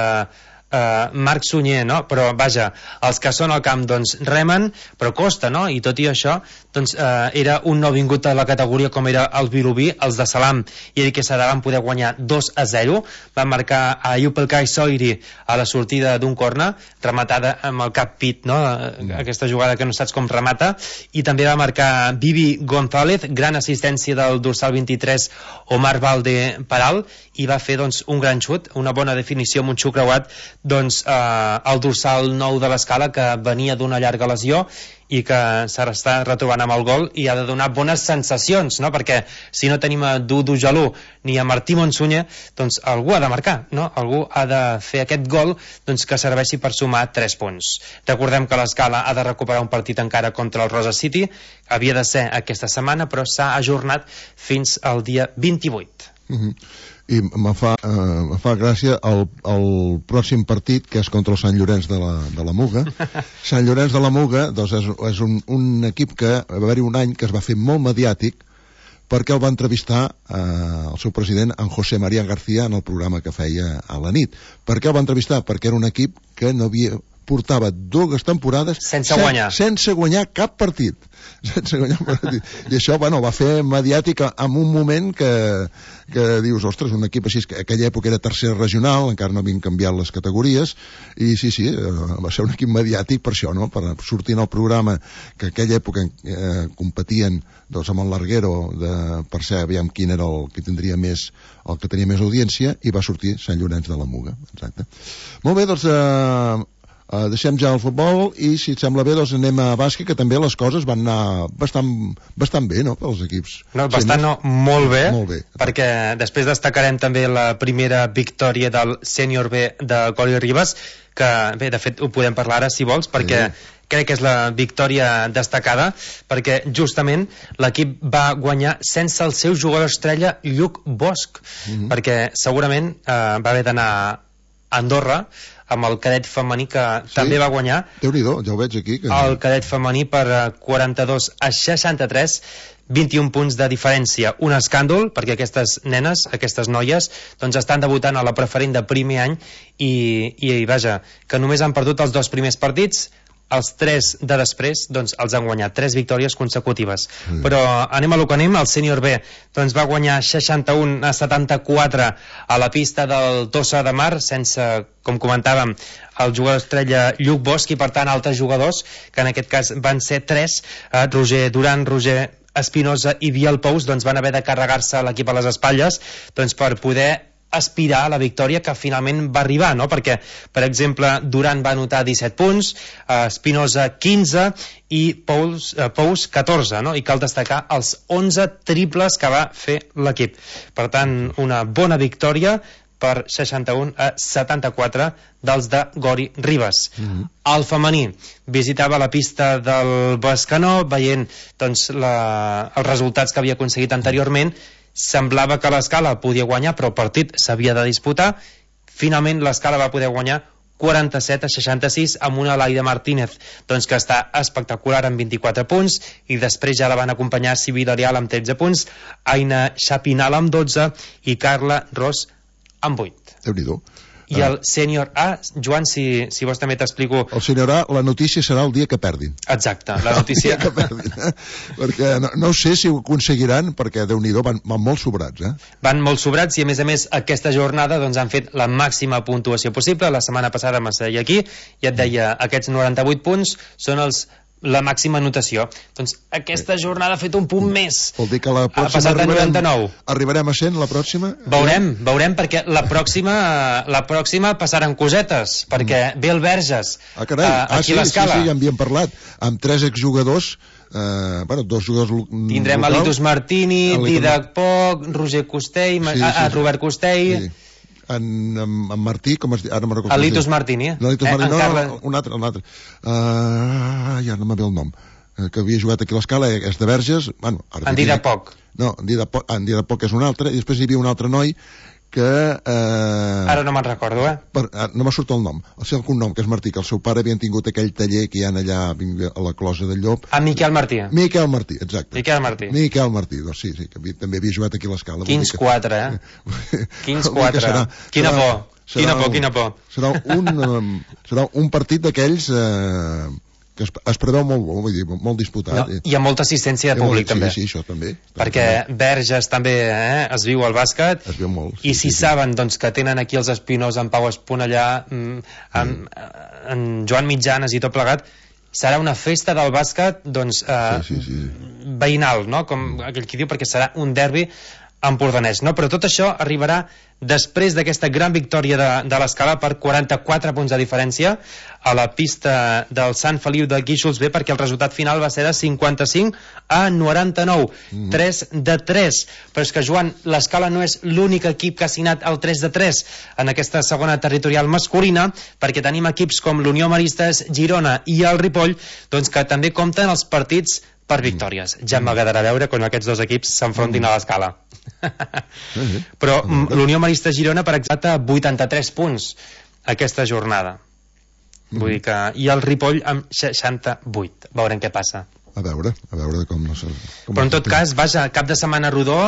Marc Sunyer, no? Però vaja, els que són al camp doncs remen, però costa, no? I tot i això doncs era un nouvingut a la categoria com era el Vilobí. Els de Salam i el Quesada van poder guanyar 2-0, van marcar a Ayub El Kaisoiri a la sortida d'un corna, rematada amb el cap pit, no? Aquesta jugada que no saps com remata, i també va marcar Vivi González, gran assistència del dorsal 23 Omar Valde Paral, i va fer doncs un gran xut, una bona definició amb un xut creuat doncs el dorsal 9 de l'Escala, que venia d'una llarga lesió i que s'està retrobant amb el gol i ha de donar bones sensacions, no? Perquè si no tenim a Dudu Jalú ni a Martí Monsunyer, doncs algú ha de marcar, no? Algú ha de fer aquest gol doncs, que serveixi per sumar 3 punts. Recordem que l'Escala ha de recuperar un partit encara contra el Rosa City, havia de ser aquesta setmana, però s'ha ajornat fins al dia 28. I me fa gràcia el pròxim partit, que és contra el Sant Llorenç de la Muga. Sant Llorenç de la Muga doncs és un equip que va haver-hi un any que es va fer molt mediàtic perquè el va entrevistar el seu president, en José María García, en el programa que feia a la nit. Per què el va entrevistar? Perquè era un equip que portava 2 temporades sense guanyar cap partit. I això, bueno, va fer mediàtic en un moment que dius, ostres, un equip així, que aquella època era tercer regional, encara no havien canviat les categories, i sí, va ser un equip mediàtic per això, no? Per sortir en el programa, que aquella època competien doncs, amb el Larguero per ser, aviam, quin era el que tenia més audiència, i va sortir Sant Llorenç de la Muga. Exacte. Molt bé, doncs deixem ja el futbol i, si et sembla bé, doncs anem a bàsquet, que també les coses van anar bastant bé, no?, pels equips. No, bastant no, molt bé, perquè després destacarem també la primera victòria del sènior B de Gori Ribas, que bé, de fet ho podem parlar ara si vols, perquè crec que és la victòria destacada, perquè justament l'equip va guanyar sense el seu jugador estrella Lluc Bosch, perquè segurament va haver d'anar a Andorra amb el cadet femení, que també va guanyar. Déu-n'hi-do, ja ho veig aquí. El cadet femení per 42-63, 21 punts de diferència. Un escàndol, perquè aquestes nenes, aquestes noies, doncs estan debutant a la preferent de primer any i vaja, que només han perdut els 2 primers partits, els 3 de després doncs els han guanyat, 3 victòries consecutives. Però anem a lo que anem. El sènior B doncs va guanyar 61-74 a la pista del Tossa de Mar, sense, com comentàvem, el jugador estrella Lluc Bosch, i per tant altres jugadors, que en aquest cas van ser 3, Roger Duran, Roger Espinosa i Biel Pous, doncs van haver de carregar-se l'equip a les espatlles doncs per poder aspirar a la victòria que finalment va arribar, no? Perquè, per exemple, Duran va anotar 17 punts, Espinosa 15 i Pous 14, no? I cal destacar els 11 triples que va fer l'equip. Per tant, una bona victòria per 61-74 dels de Gori Ribas. El femení visitava la pista del Bescanó, veient doncs, els resultats que havia aconseguit anteriorment. Semblava que l'Escala podia guanyar, però el partit s'havia de disputar. Finalment l'Escala va poder guanyar 47-66 amb una Laida Martínez doncs, que està espectacular amb 24 punts, i després ja la van acompanyar Sibil Arial amb 13 punts, Aina Chapinal amb 12 i Carla Ros amb 8. Déu-n'hi-do. I el sènior A, Joan, si vols també t'explico... El sènior A, la notícia serà el dia que perdin. Exacte, la notícia... El dia que perdin, perquè no sé si ho aconseguiran, perquè Déu-n'hi-do, van molt sobrats, Van molt sobrats i, a més, aquesta jornada doncs, han fet la màxima puntuació possible. La setmana passada m'asseia aquí i et deia, aquests 98 punts són la màxima notació. Doncs aquesta jornada ha fet un punt més. Vol dir que la pròxima... Ha passat de 99. Arribarem a 100, la pròxima? Veurem, perquè la pròxima passaran cosetes, perquè ve el Verges aquí a l'Escala. Sí, ja en havíem parlat. Amb 3 exjugadors, dos jugadors tindrem a Litus Martini, Didac Poc, Roger Costell, Robert Costell... En Martí, com es diu? Ara no me'n recordo. El Litus Martini. No, un altre. Ja no me ve el nom. Que havia jugat aquí a l'Escala, és de Verges. En Didac Poc. No, en Didac Poc és un altre, i després hi havia un altre noi que... Ara no me'n recordo, no me surt el nom. El seu cognom, que és Martí, que el seu pare havien tingut aquell taller que hi ha allà a la Closa del Llop. Miquel Martí. Miquel Martí, exacte. Miquel Martí, doncs sí, que també havia jugat aquí a l'Escala. Quins 4, Quins 4. Quina por. Serà un partit d'aquells... que es preveu molt bo, vull dir, molt disputat. Hi ha molta assistència de públic, també. Sí, això també. Perquè Verges també es viu al bàsquet. Es viu molt. I si saben que tenen aquí els Espinós, en Pau Esponellà, en Joan Mitjanes i tot plegat, serà una festa del bàsquet, veïnal, no? Com aquell qui diu, perquè serà un derbi empordanès, no? Però tot això arribarà després d'aquesta gran victòria de l'Escala per 44 punts de diferència a la pista del Sant Feliu de Guíxols B, perquè el resultat final va ser de 55-49, 3-3. Però és que, Joan, l'Escala no és l'únic equip que ha signat el 3-3 en aquesta segona territorial masculina, perquè tenim equips com l'Unió Maristes, Girona i el Ripoll, doncs que també compten els partits per victòries. Ja m'agradarà veure quan aquests dos equips s'enfrontin a l'Escala. Però l'Unió Maristes Girona, per exemple, 83 punts aquesta jornada. Vull dir que... I el Ripoll amb 68. Veurem què passa. A veure com no sé. Però en tot cas, vaja, cap de setmana rodó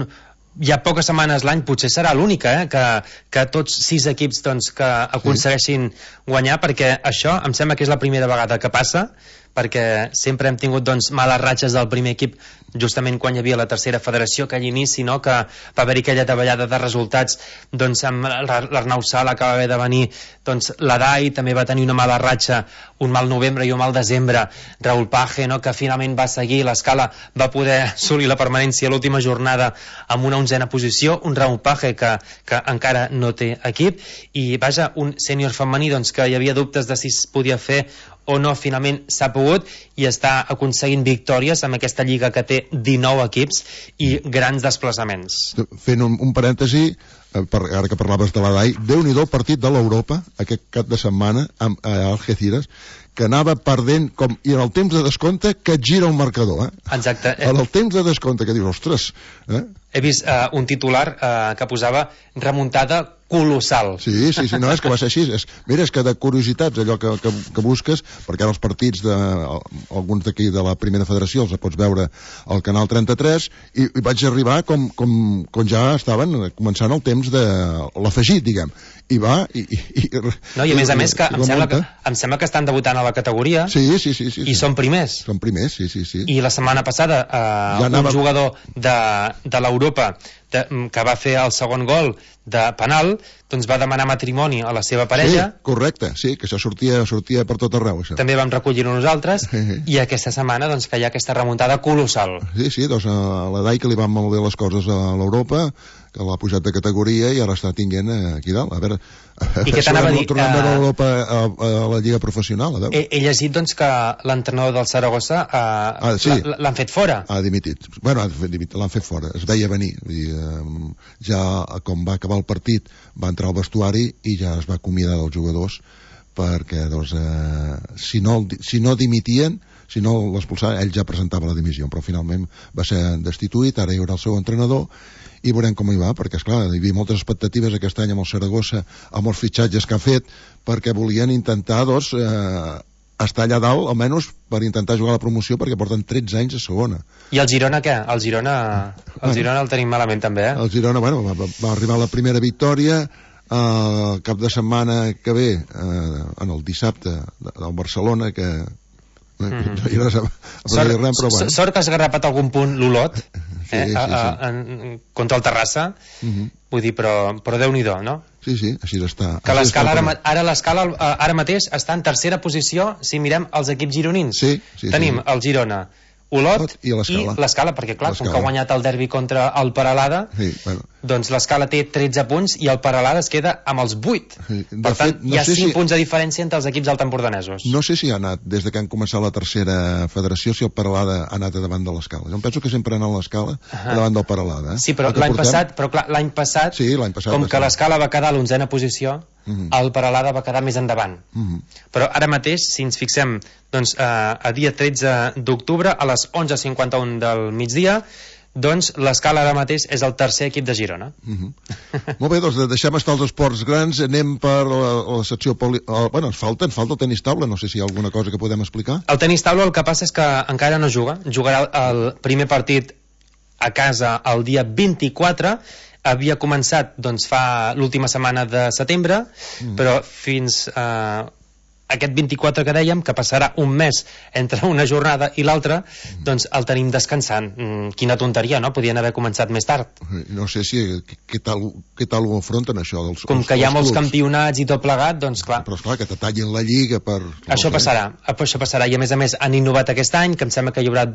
hi ha poques setmanes l'any, potser serà l'única, que tots 6 equips que aconsegueixin guanyar, perquè això em sembla que és la primera vegada que passa, perquè sempre hem tingut males ratxes del primer equip justament quan hi havia la tercera federació, aquell inici, no? Que va haver-hi aquella davallada de resultats amb l'Arnau Sala, que va haver de venir l'Adai, també va tenir una mala ratxa, un mal novembre i un mal desembre, Raúl Page, no? Que finalment va seguir l'Escala, va poder assolir la permanència a l'última jornada amb una 11a posició, un Raúl Page que encara no té equip, i vaja, un sènior femení que hi havia dubtes de si es podia fer o no, finalment s'ha pogut i està aconseguint victòries amb aquesta lliga que té 19 equips i grans desplaçaments. Fent un parèntesi, ara que parlaves de l'Adai, Déu-n'hi-do el partit de l'Europa aquest cap de setmana a Algeciras, que anava perdent i en el temps de descompte que et gira el marcador. Exacte. En el temps de descompte que dius, ostres... He vist un titular que posava remuntada colossal. Sí, no, és que va ser així. Mira, és que de curiositats, allò que busques, perquè ara els partits alguns d'aquí de la primera federació els pots veure al canal 33, i vaig arribar com ja estaven començant el temps de l'afegit, diguem. I va... No, i a més que em sembla que estan debutant a la categoria. Sí. I són primers. Són primers, sí. I la setmana passada un jugador de l'Europa que va fer el segon gol de penal, va demanar matrimoni a la seva parella. Sí, correcte, sí, que això sortia per tot arreu, això. També vam recollir-ho nosaltres, i aquesta setmana que hi ha aquesta remuntada colossal. Sí, a l'Adai que li van molt bé les coses a l'Europa, que l'ha pujat de categoria i ara està tinguent aquí dalt. A veure, i què t'anava a dir? Tornem de l'Europa a la lliga professional, a veure. He llegit que l'entrenador del Saragossa l'han fet fora. Ha dimitit. Bueno, l'han fet fora, es veia venir. Ja com va acabar el partit va entrar al vestuari i ja es va acomiadar dels jugadors, perquè si no dimitien, si no l'expulsaven, ell ja presentava la dimissió, però finalment va ser destituït. Ara hi haurà el seu entrenador i veurem com hi va, perquè esclar, hi havia moltes expectatives aquest any amb el Saragossa, amb els fitxatges que ha fet, perquè volien intentar estar allà dalt, almenys per intentar jugar a la promoció, perquè porten 13 anys a segona. I el Girona què? El Girona el tenim malament també, El Girona, va arribar a la primera victòria, cap de setmana que ve, en el dissabte del Barcelona, que no hi hauràs a parlar res, però bueno. Sort que has agarrat algun punt l'Olot contra el Terrassa, vull dir, però Déu-n'hi-do, no? Sí, així està. Que l'Escala, ara l'Escala ara mateix està en tercera posició si mirem els equips gironins. Tenim el Girona, Olot i l'Escala, perquè clar, com que ha guanyat el derbi contra el Peralada, doncs l'Escala té 13 punts i el Peralada es queda amb els 8. Per tant, hi ha 5 punts de diferència entre els equips altempordanesos. No sé si ha anat, des que han començat la tercera federació, si el Peralada ha anat davant de l'Escala. Jo em penso que sempre ha anat l'Escala davant del Peralada. Sí, però l'any passat, com que l'Escala va quedar a l'11a posició, el Peralada va quedar més endavant. Però ara mateix, si ens fixem, doncs a dia 13 d'octubre a les 11:51 del migdia, doncs l'Escala ara mateix és el tercer equip de Girona. Molt bé, doncs deixem estar els esports grans, anem per la secció bueno, ens falta el tenis taula, no sé si hi ha alguna cosa que podem explicar. El tenis taula el que passa és que encara no jugarà el primer partit a casa el dia 24. Havia començat doncs fa l'última setmana de setembre, però fins aquest 24 que dèiem, que passarà un mes entre una jornada i l'altra, doncs el tenim descansant. Quina tonteria, no? Podien haver començat més tard. No sé si què tal ho afronten això dels com que hi ha molts campionats i tot plegat, doncs clar. Però esclar, que t'atallin la lliga per... Això passarà, i a més han innovat aquest any, que em sembla que hi haurà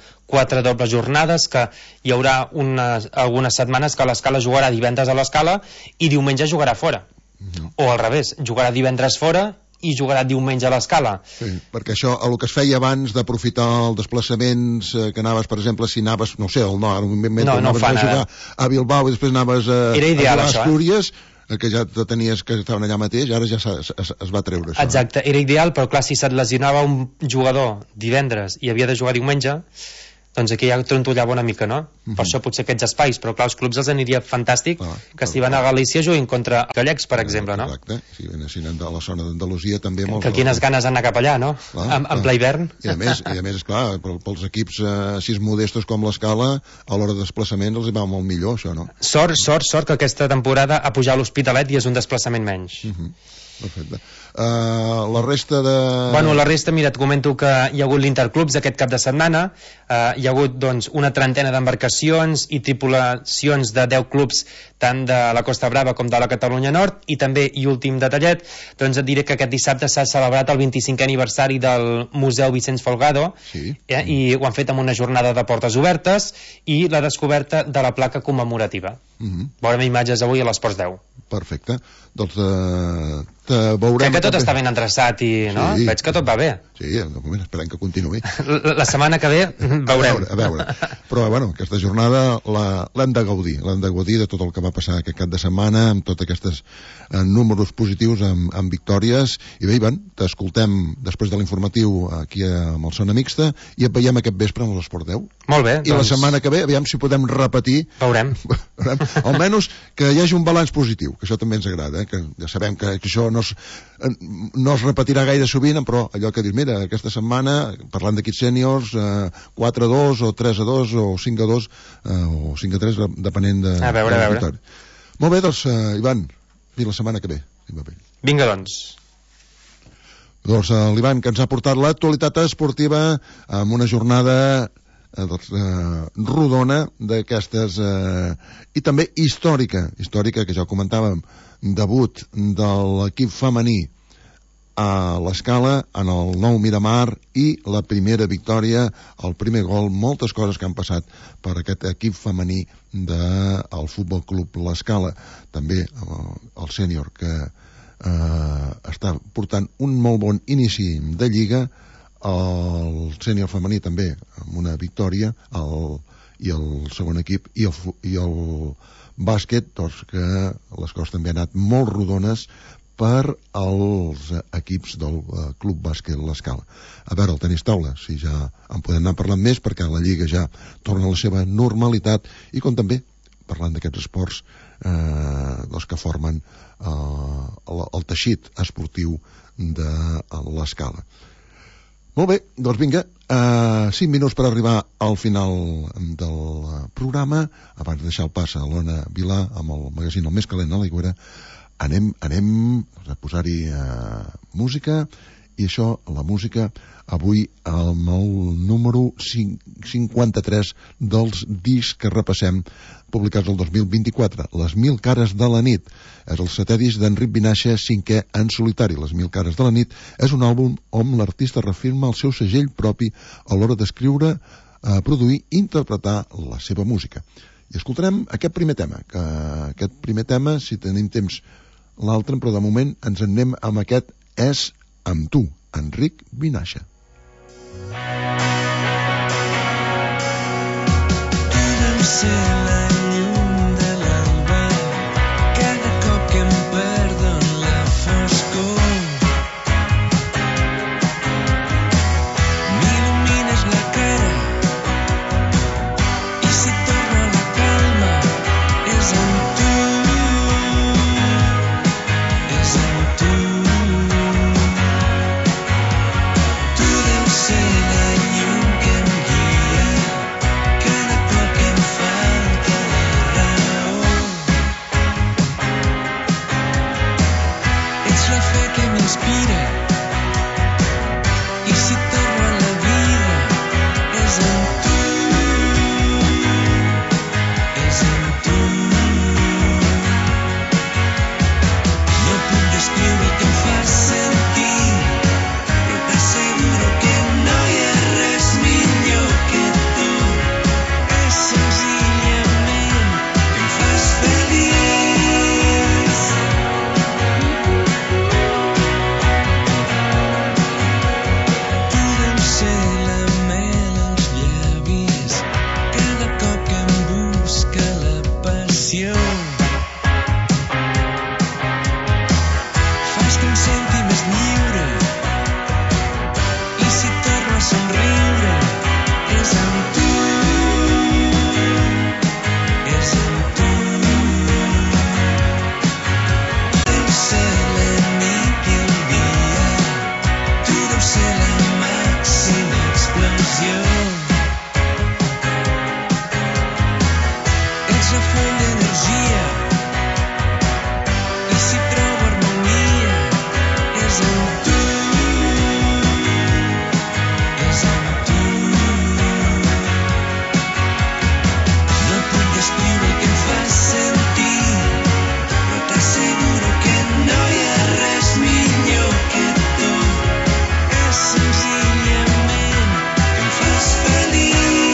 4 dobles jornades, que hi haurà algunes setmanes que l'Escala jugarà divendres a l'Escala i diumenge jugarà fora. O al revés, jugarà divendres fora i jugarà diumenge a l'Escala. Sí, perquè això, el que es feia abans d'aprofitar els desplaçaments, que anaves, per exemple, si anaves, no sé, anaves a jugar a Bilbao i després anaves a Astúries, que ja tenies que estaven allà mateix, ara ja es va treure això. Exacte, era ideal, però clar, si se't lesionava un jugador divendres i havia de jugar diumenge, doncs aquí ja trontollava una mica, no? Per això potser aquests espais, però clar, els clubs els aniria fantàstic que si van a Galícia juguin contra gallecs, per exemple, no? Exacte, si anessin a la zona d'Andalusia també... Que quines ganes d'anar cap allà, no? En ple hivern. I a més, esclar, pels equips així modestos com l'Escala, a l'hora de desplaçament els hi va molt millor, això, no? Sort que aquesta temporada ha pujat a l'Hospitalet i és un desplaçament menys. Perfecte. La resta de... Bueno, la resta, mira, et comento que hi ha hagut l'Interclubs aquest cap de setmana, hi ha hagut doncs una trentena d'embarcacions i tripulacions de 10 clubs tant de la Costa Brava com de la Catalunya Nord, i també, i últim detallet, doncs et diré que aquest dissabte s'ha celebrat el 25è aniversari del Museu Vicenç Folgado, i ho han fet amb una jornada de portes obertes i la descoberta de la placa commemorativa. Veurem imatges avui a l'Esports 10. Perfecte. Doncs veurem... Crec que tot està ben endreçat i, no? Veig que tot va bé. Sí, de moment esperem que continuï. La setmana que ve veurem. A veure. Però, bueno, aquesta jornada l'hem de gaudir de tot el que va passar aquest cap de setmana, amb tots aquests números positius, amb victòries. I bé, Ivan, t'escoltem després de l'informatiu aquí amb el Zona Mixta i et veiem aquest vespre amb l'Esport 10. Molt bé. I la setmana que ve, aviam si podem repetir. Veurem. Almenys que hi hagi un balanç positiu, que això també ens agrada, que ja sabem que això no es repetirà gaire sovint, però allò que dius, mira, aquesta setmana, parlant d'equips sèniors, 4-2 o 3-2 o 5-2 o 5-3, depenent de... A veure. Molt bé, doncs, Ivan, fins la setmana que ve. Vinga, doncs. Doncs l'Ivan, que ens ha portat l'actualitat esportiva amb una jornada rodona d'aquestes i també històrica, que ja ho comentàvem, debut de l'equip femení a l'Escala en el nou Miramar i la primera victòria, el primer gol, moltes coses que han passat per aquest equip femení del Futbol Club l'Escala, també el sènior que està portant un molt bon inici de lliga, el sènior femení també amb una victòria, i el segon equip i el bàsquet, doncs que les coses també han anat molt rodones per als equips del Club Bàsquet l'Escala. A veure, el tenis taula, si ja en podem anar parlant més, perquè la Lliga ja torna a la seva normalitat, i com també parlant d'aquests esports doncs que formen el teixit esportiu de l'Escala. Molt bé, doncs vinga, 5 minuts per arribar al final del programa, abans de deixar el pas a l'Ona Vilà amb el magazín El Més Calent a l'Aigüera. anem a posar-hi música, i això, la música, avui amb el número 53 dels discs que repassem, publicats el 2024, Les 1000 cares de la nit. És el 7è disc d'Enric Vinaixa, 5è en solitari. Les 1000 cares de la nit és un àlbum on l'artista reafirma el seu segell propi a l'hora d'escriure, produir i interpretar la seva música. I escoltarem aquest primer tema, si tenim temps l'altre, però de moment ens en anem amb aquest És amb tu, Enric Vinaixa. Podem ser la llum de l'alba, cada cop que em perdo en la foscor. M'il·lumines la cara i si torno a la calma és amb tu, és amb tu. Tu deus ser la llum que em guia cada cop que em falta la raó. Ets la fe que m'inspira i si torno a la vida és amb tu, és amb tu. No puc descriure el que em fas sentir, però t'asseguro que no hi ha res millor que tu. És senzillament que em fas feliç. Tu deus ser la mel als llavis cada cop que em busca la passió. Fas que em senti més lliure i si torno a somriure és amb tu, és amb tu. Deus ser la nit i el dia, tu deus ser la màxima explosió. Ets la font d'energia i si trobo harmonia és amb tu, és amb tu. No puc descriure el que em fas sentir, però t'asseguro que no hi ha res millor que tu. És senzillament que em fas feliç.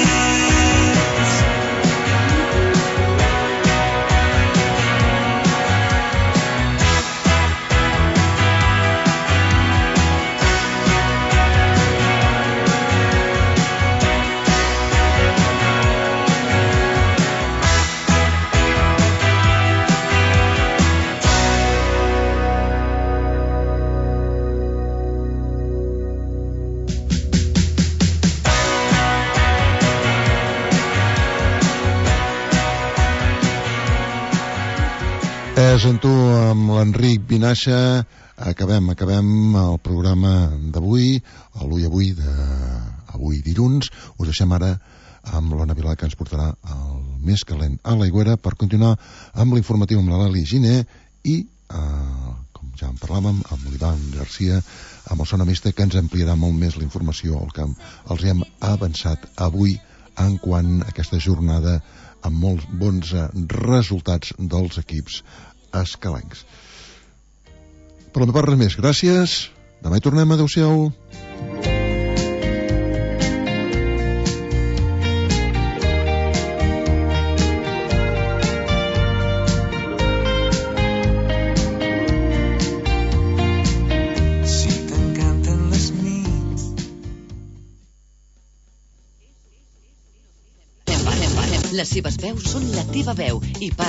És amb tu, amb l'Enric Vinaixa. Acabem el programa d'avui, l'Ui Avui d'avui dilluns. Us deixem ara amb l'Ona Vilà, que ens portarà el més calent a l'Aigüera, per continuar amb l'informatiu amb la Lali Giner i, com ja en parlàvem, amb l'Ivan Garcia, amb el Sonamista, que ens ampliarà molt més la informació al camp. Els hem avançat avui en quant a aquesta jornada amb molts bons resultats dels equips escalencs. Per la meva part, res més. Gràcies. Demà hi tornem. Adéu-siau. Si t'encanten les nits. Les seves veus són la teva veu i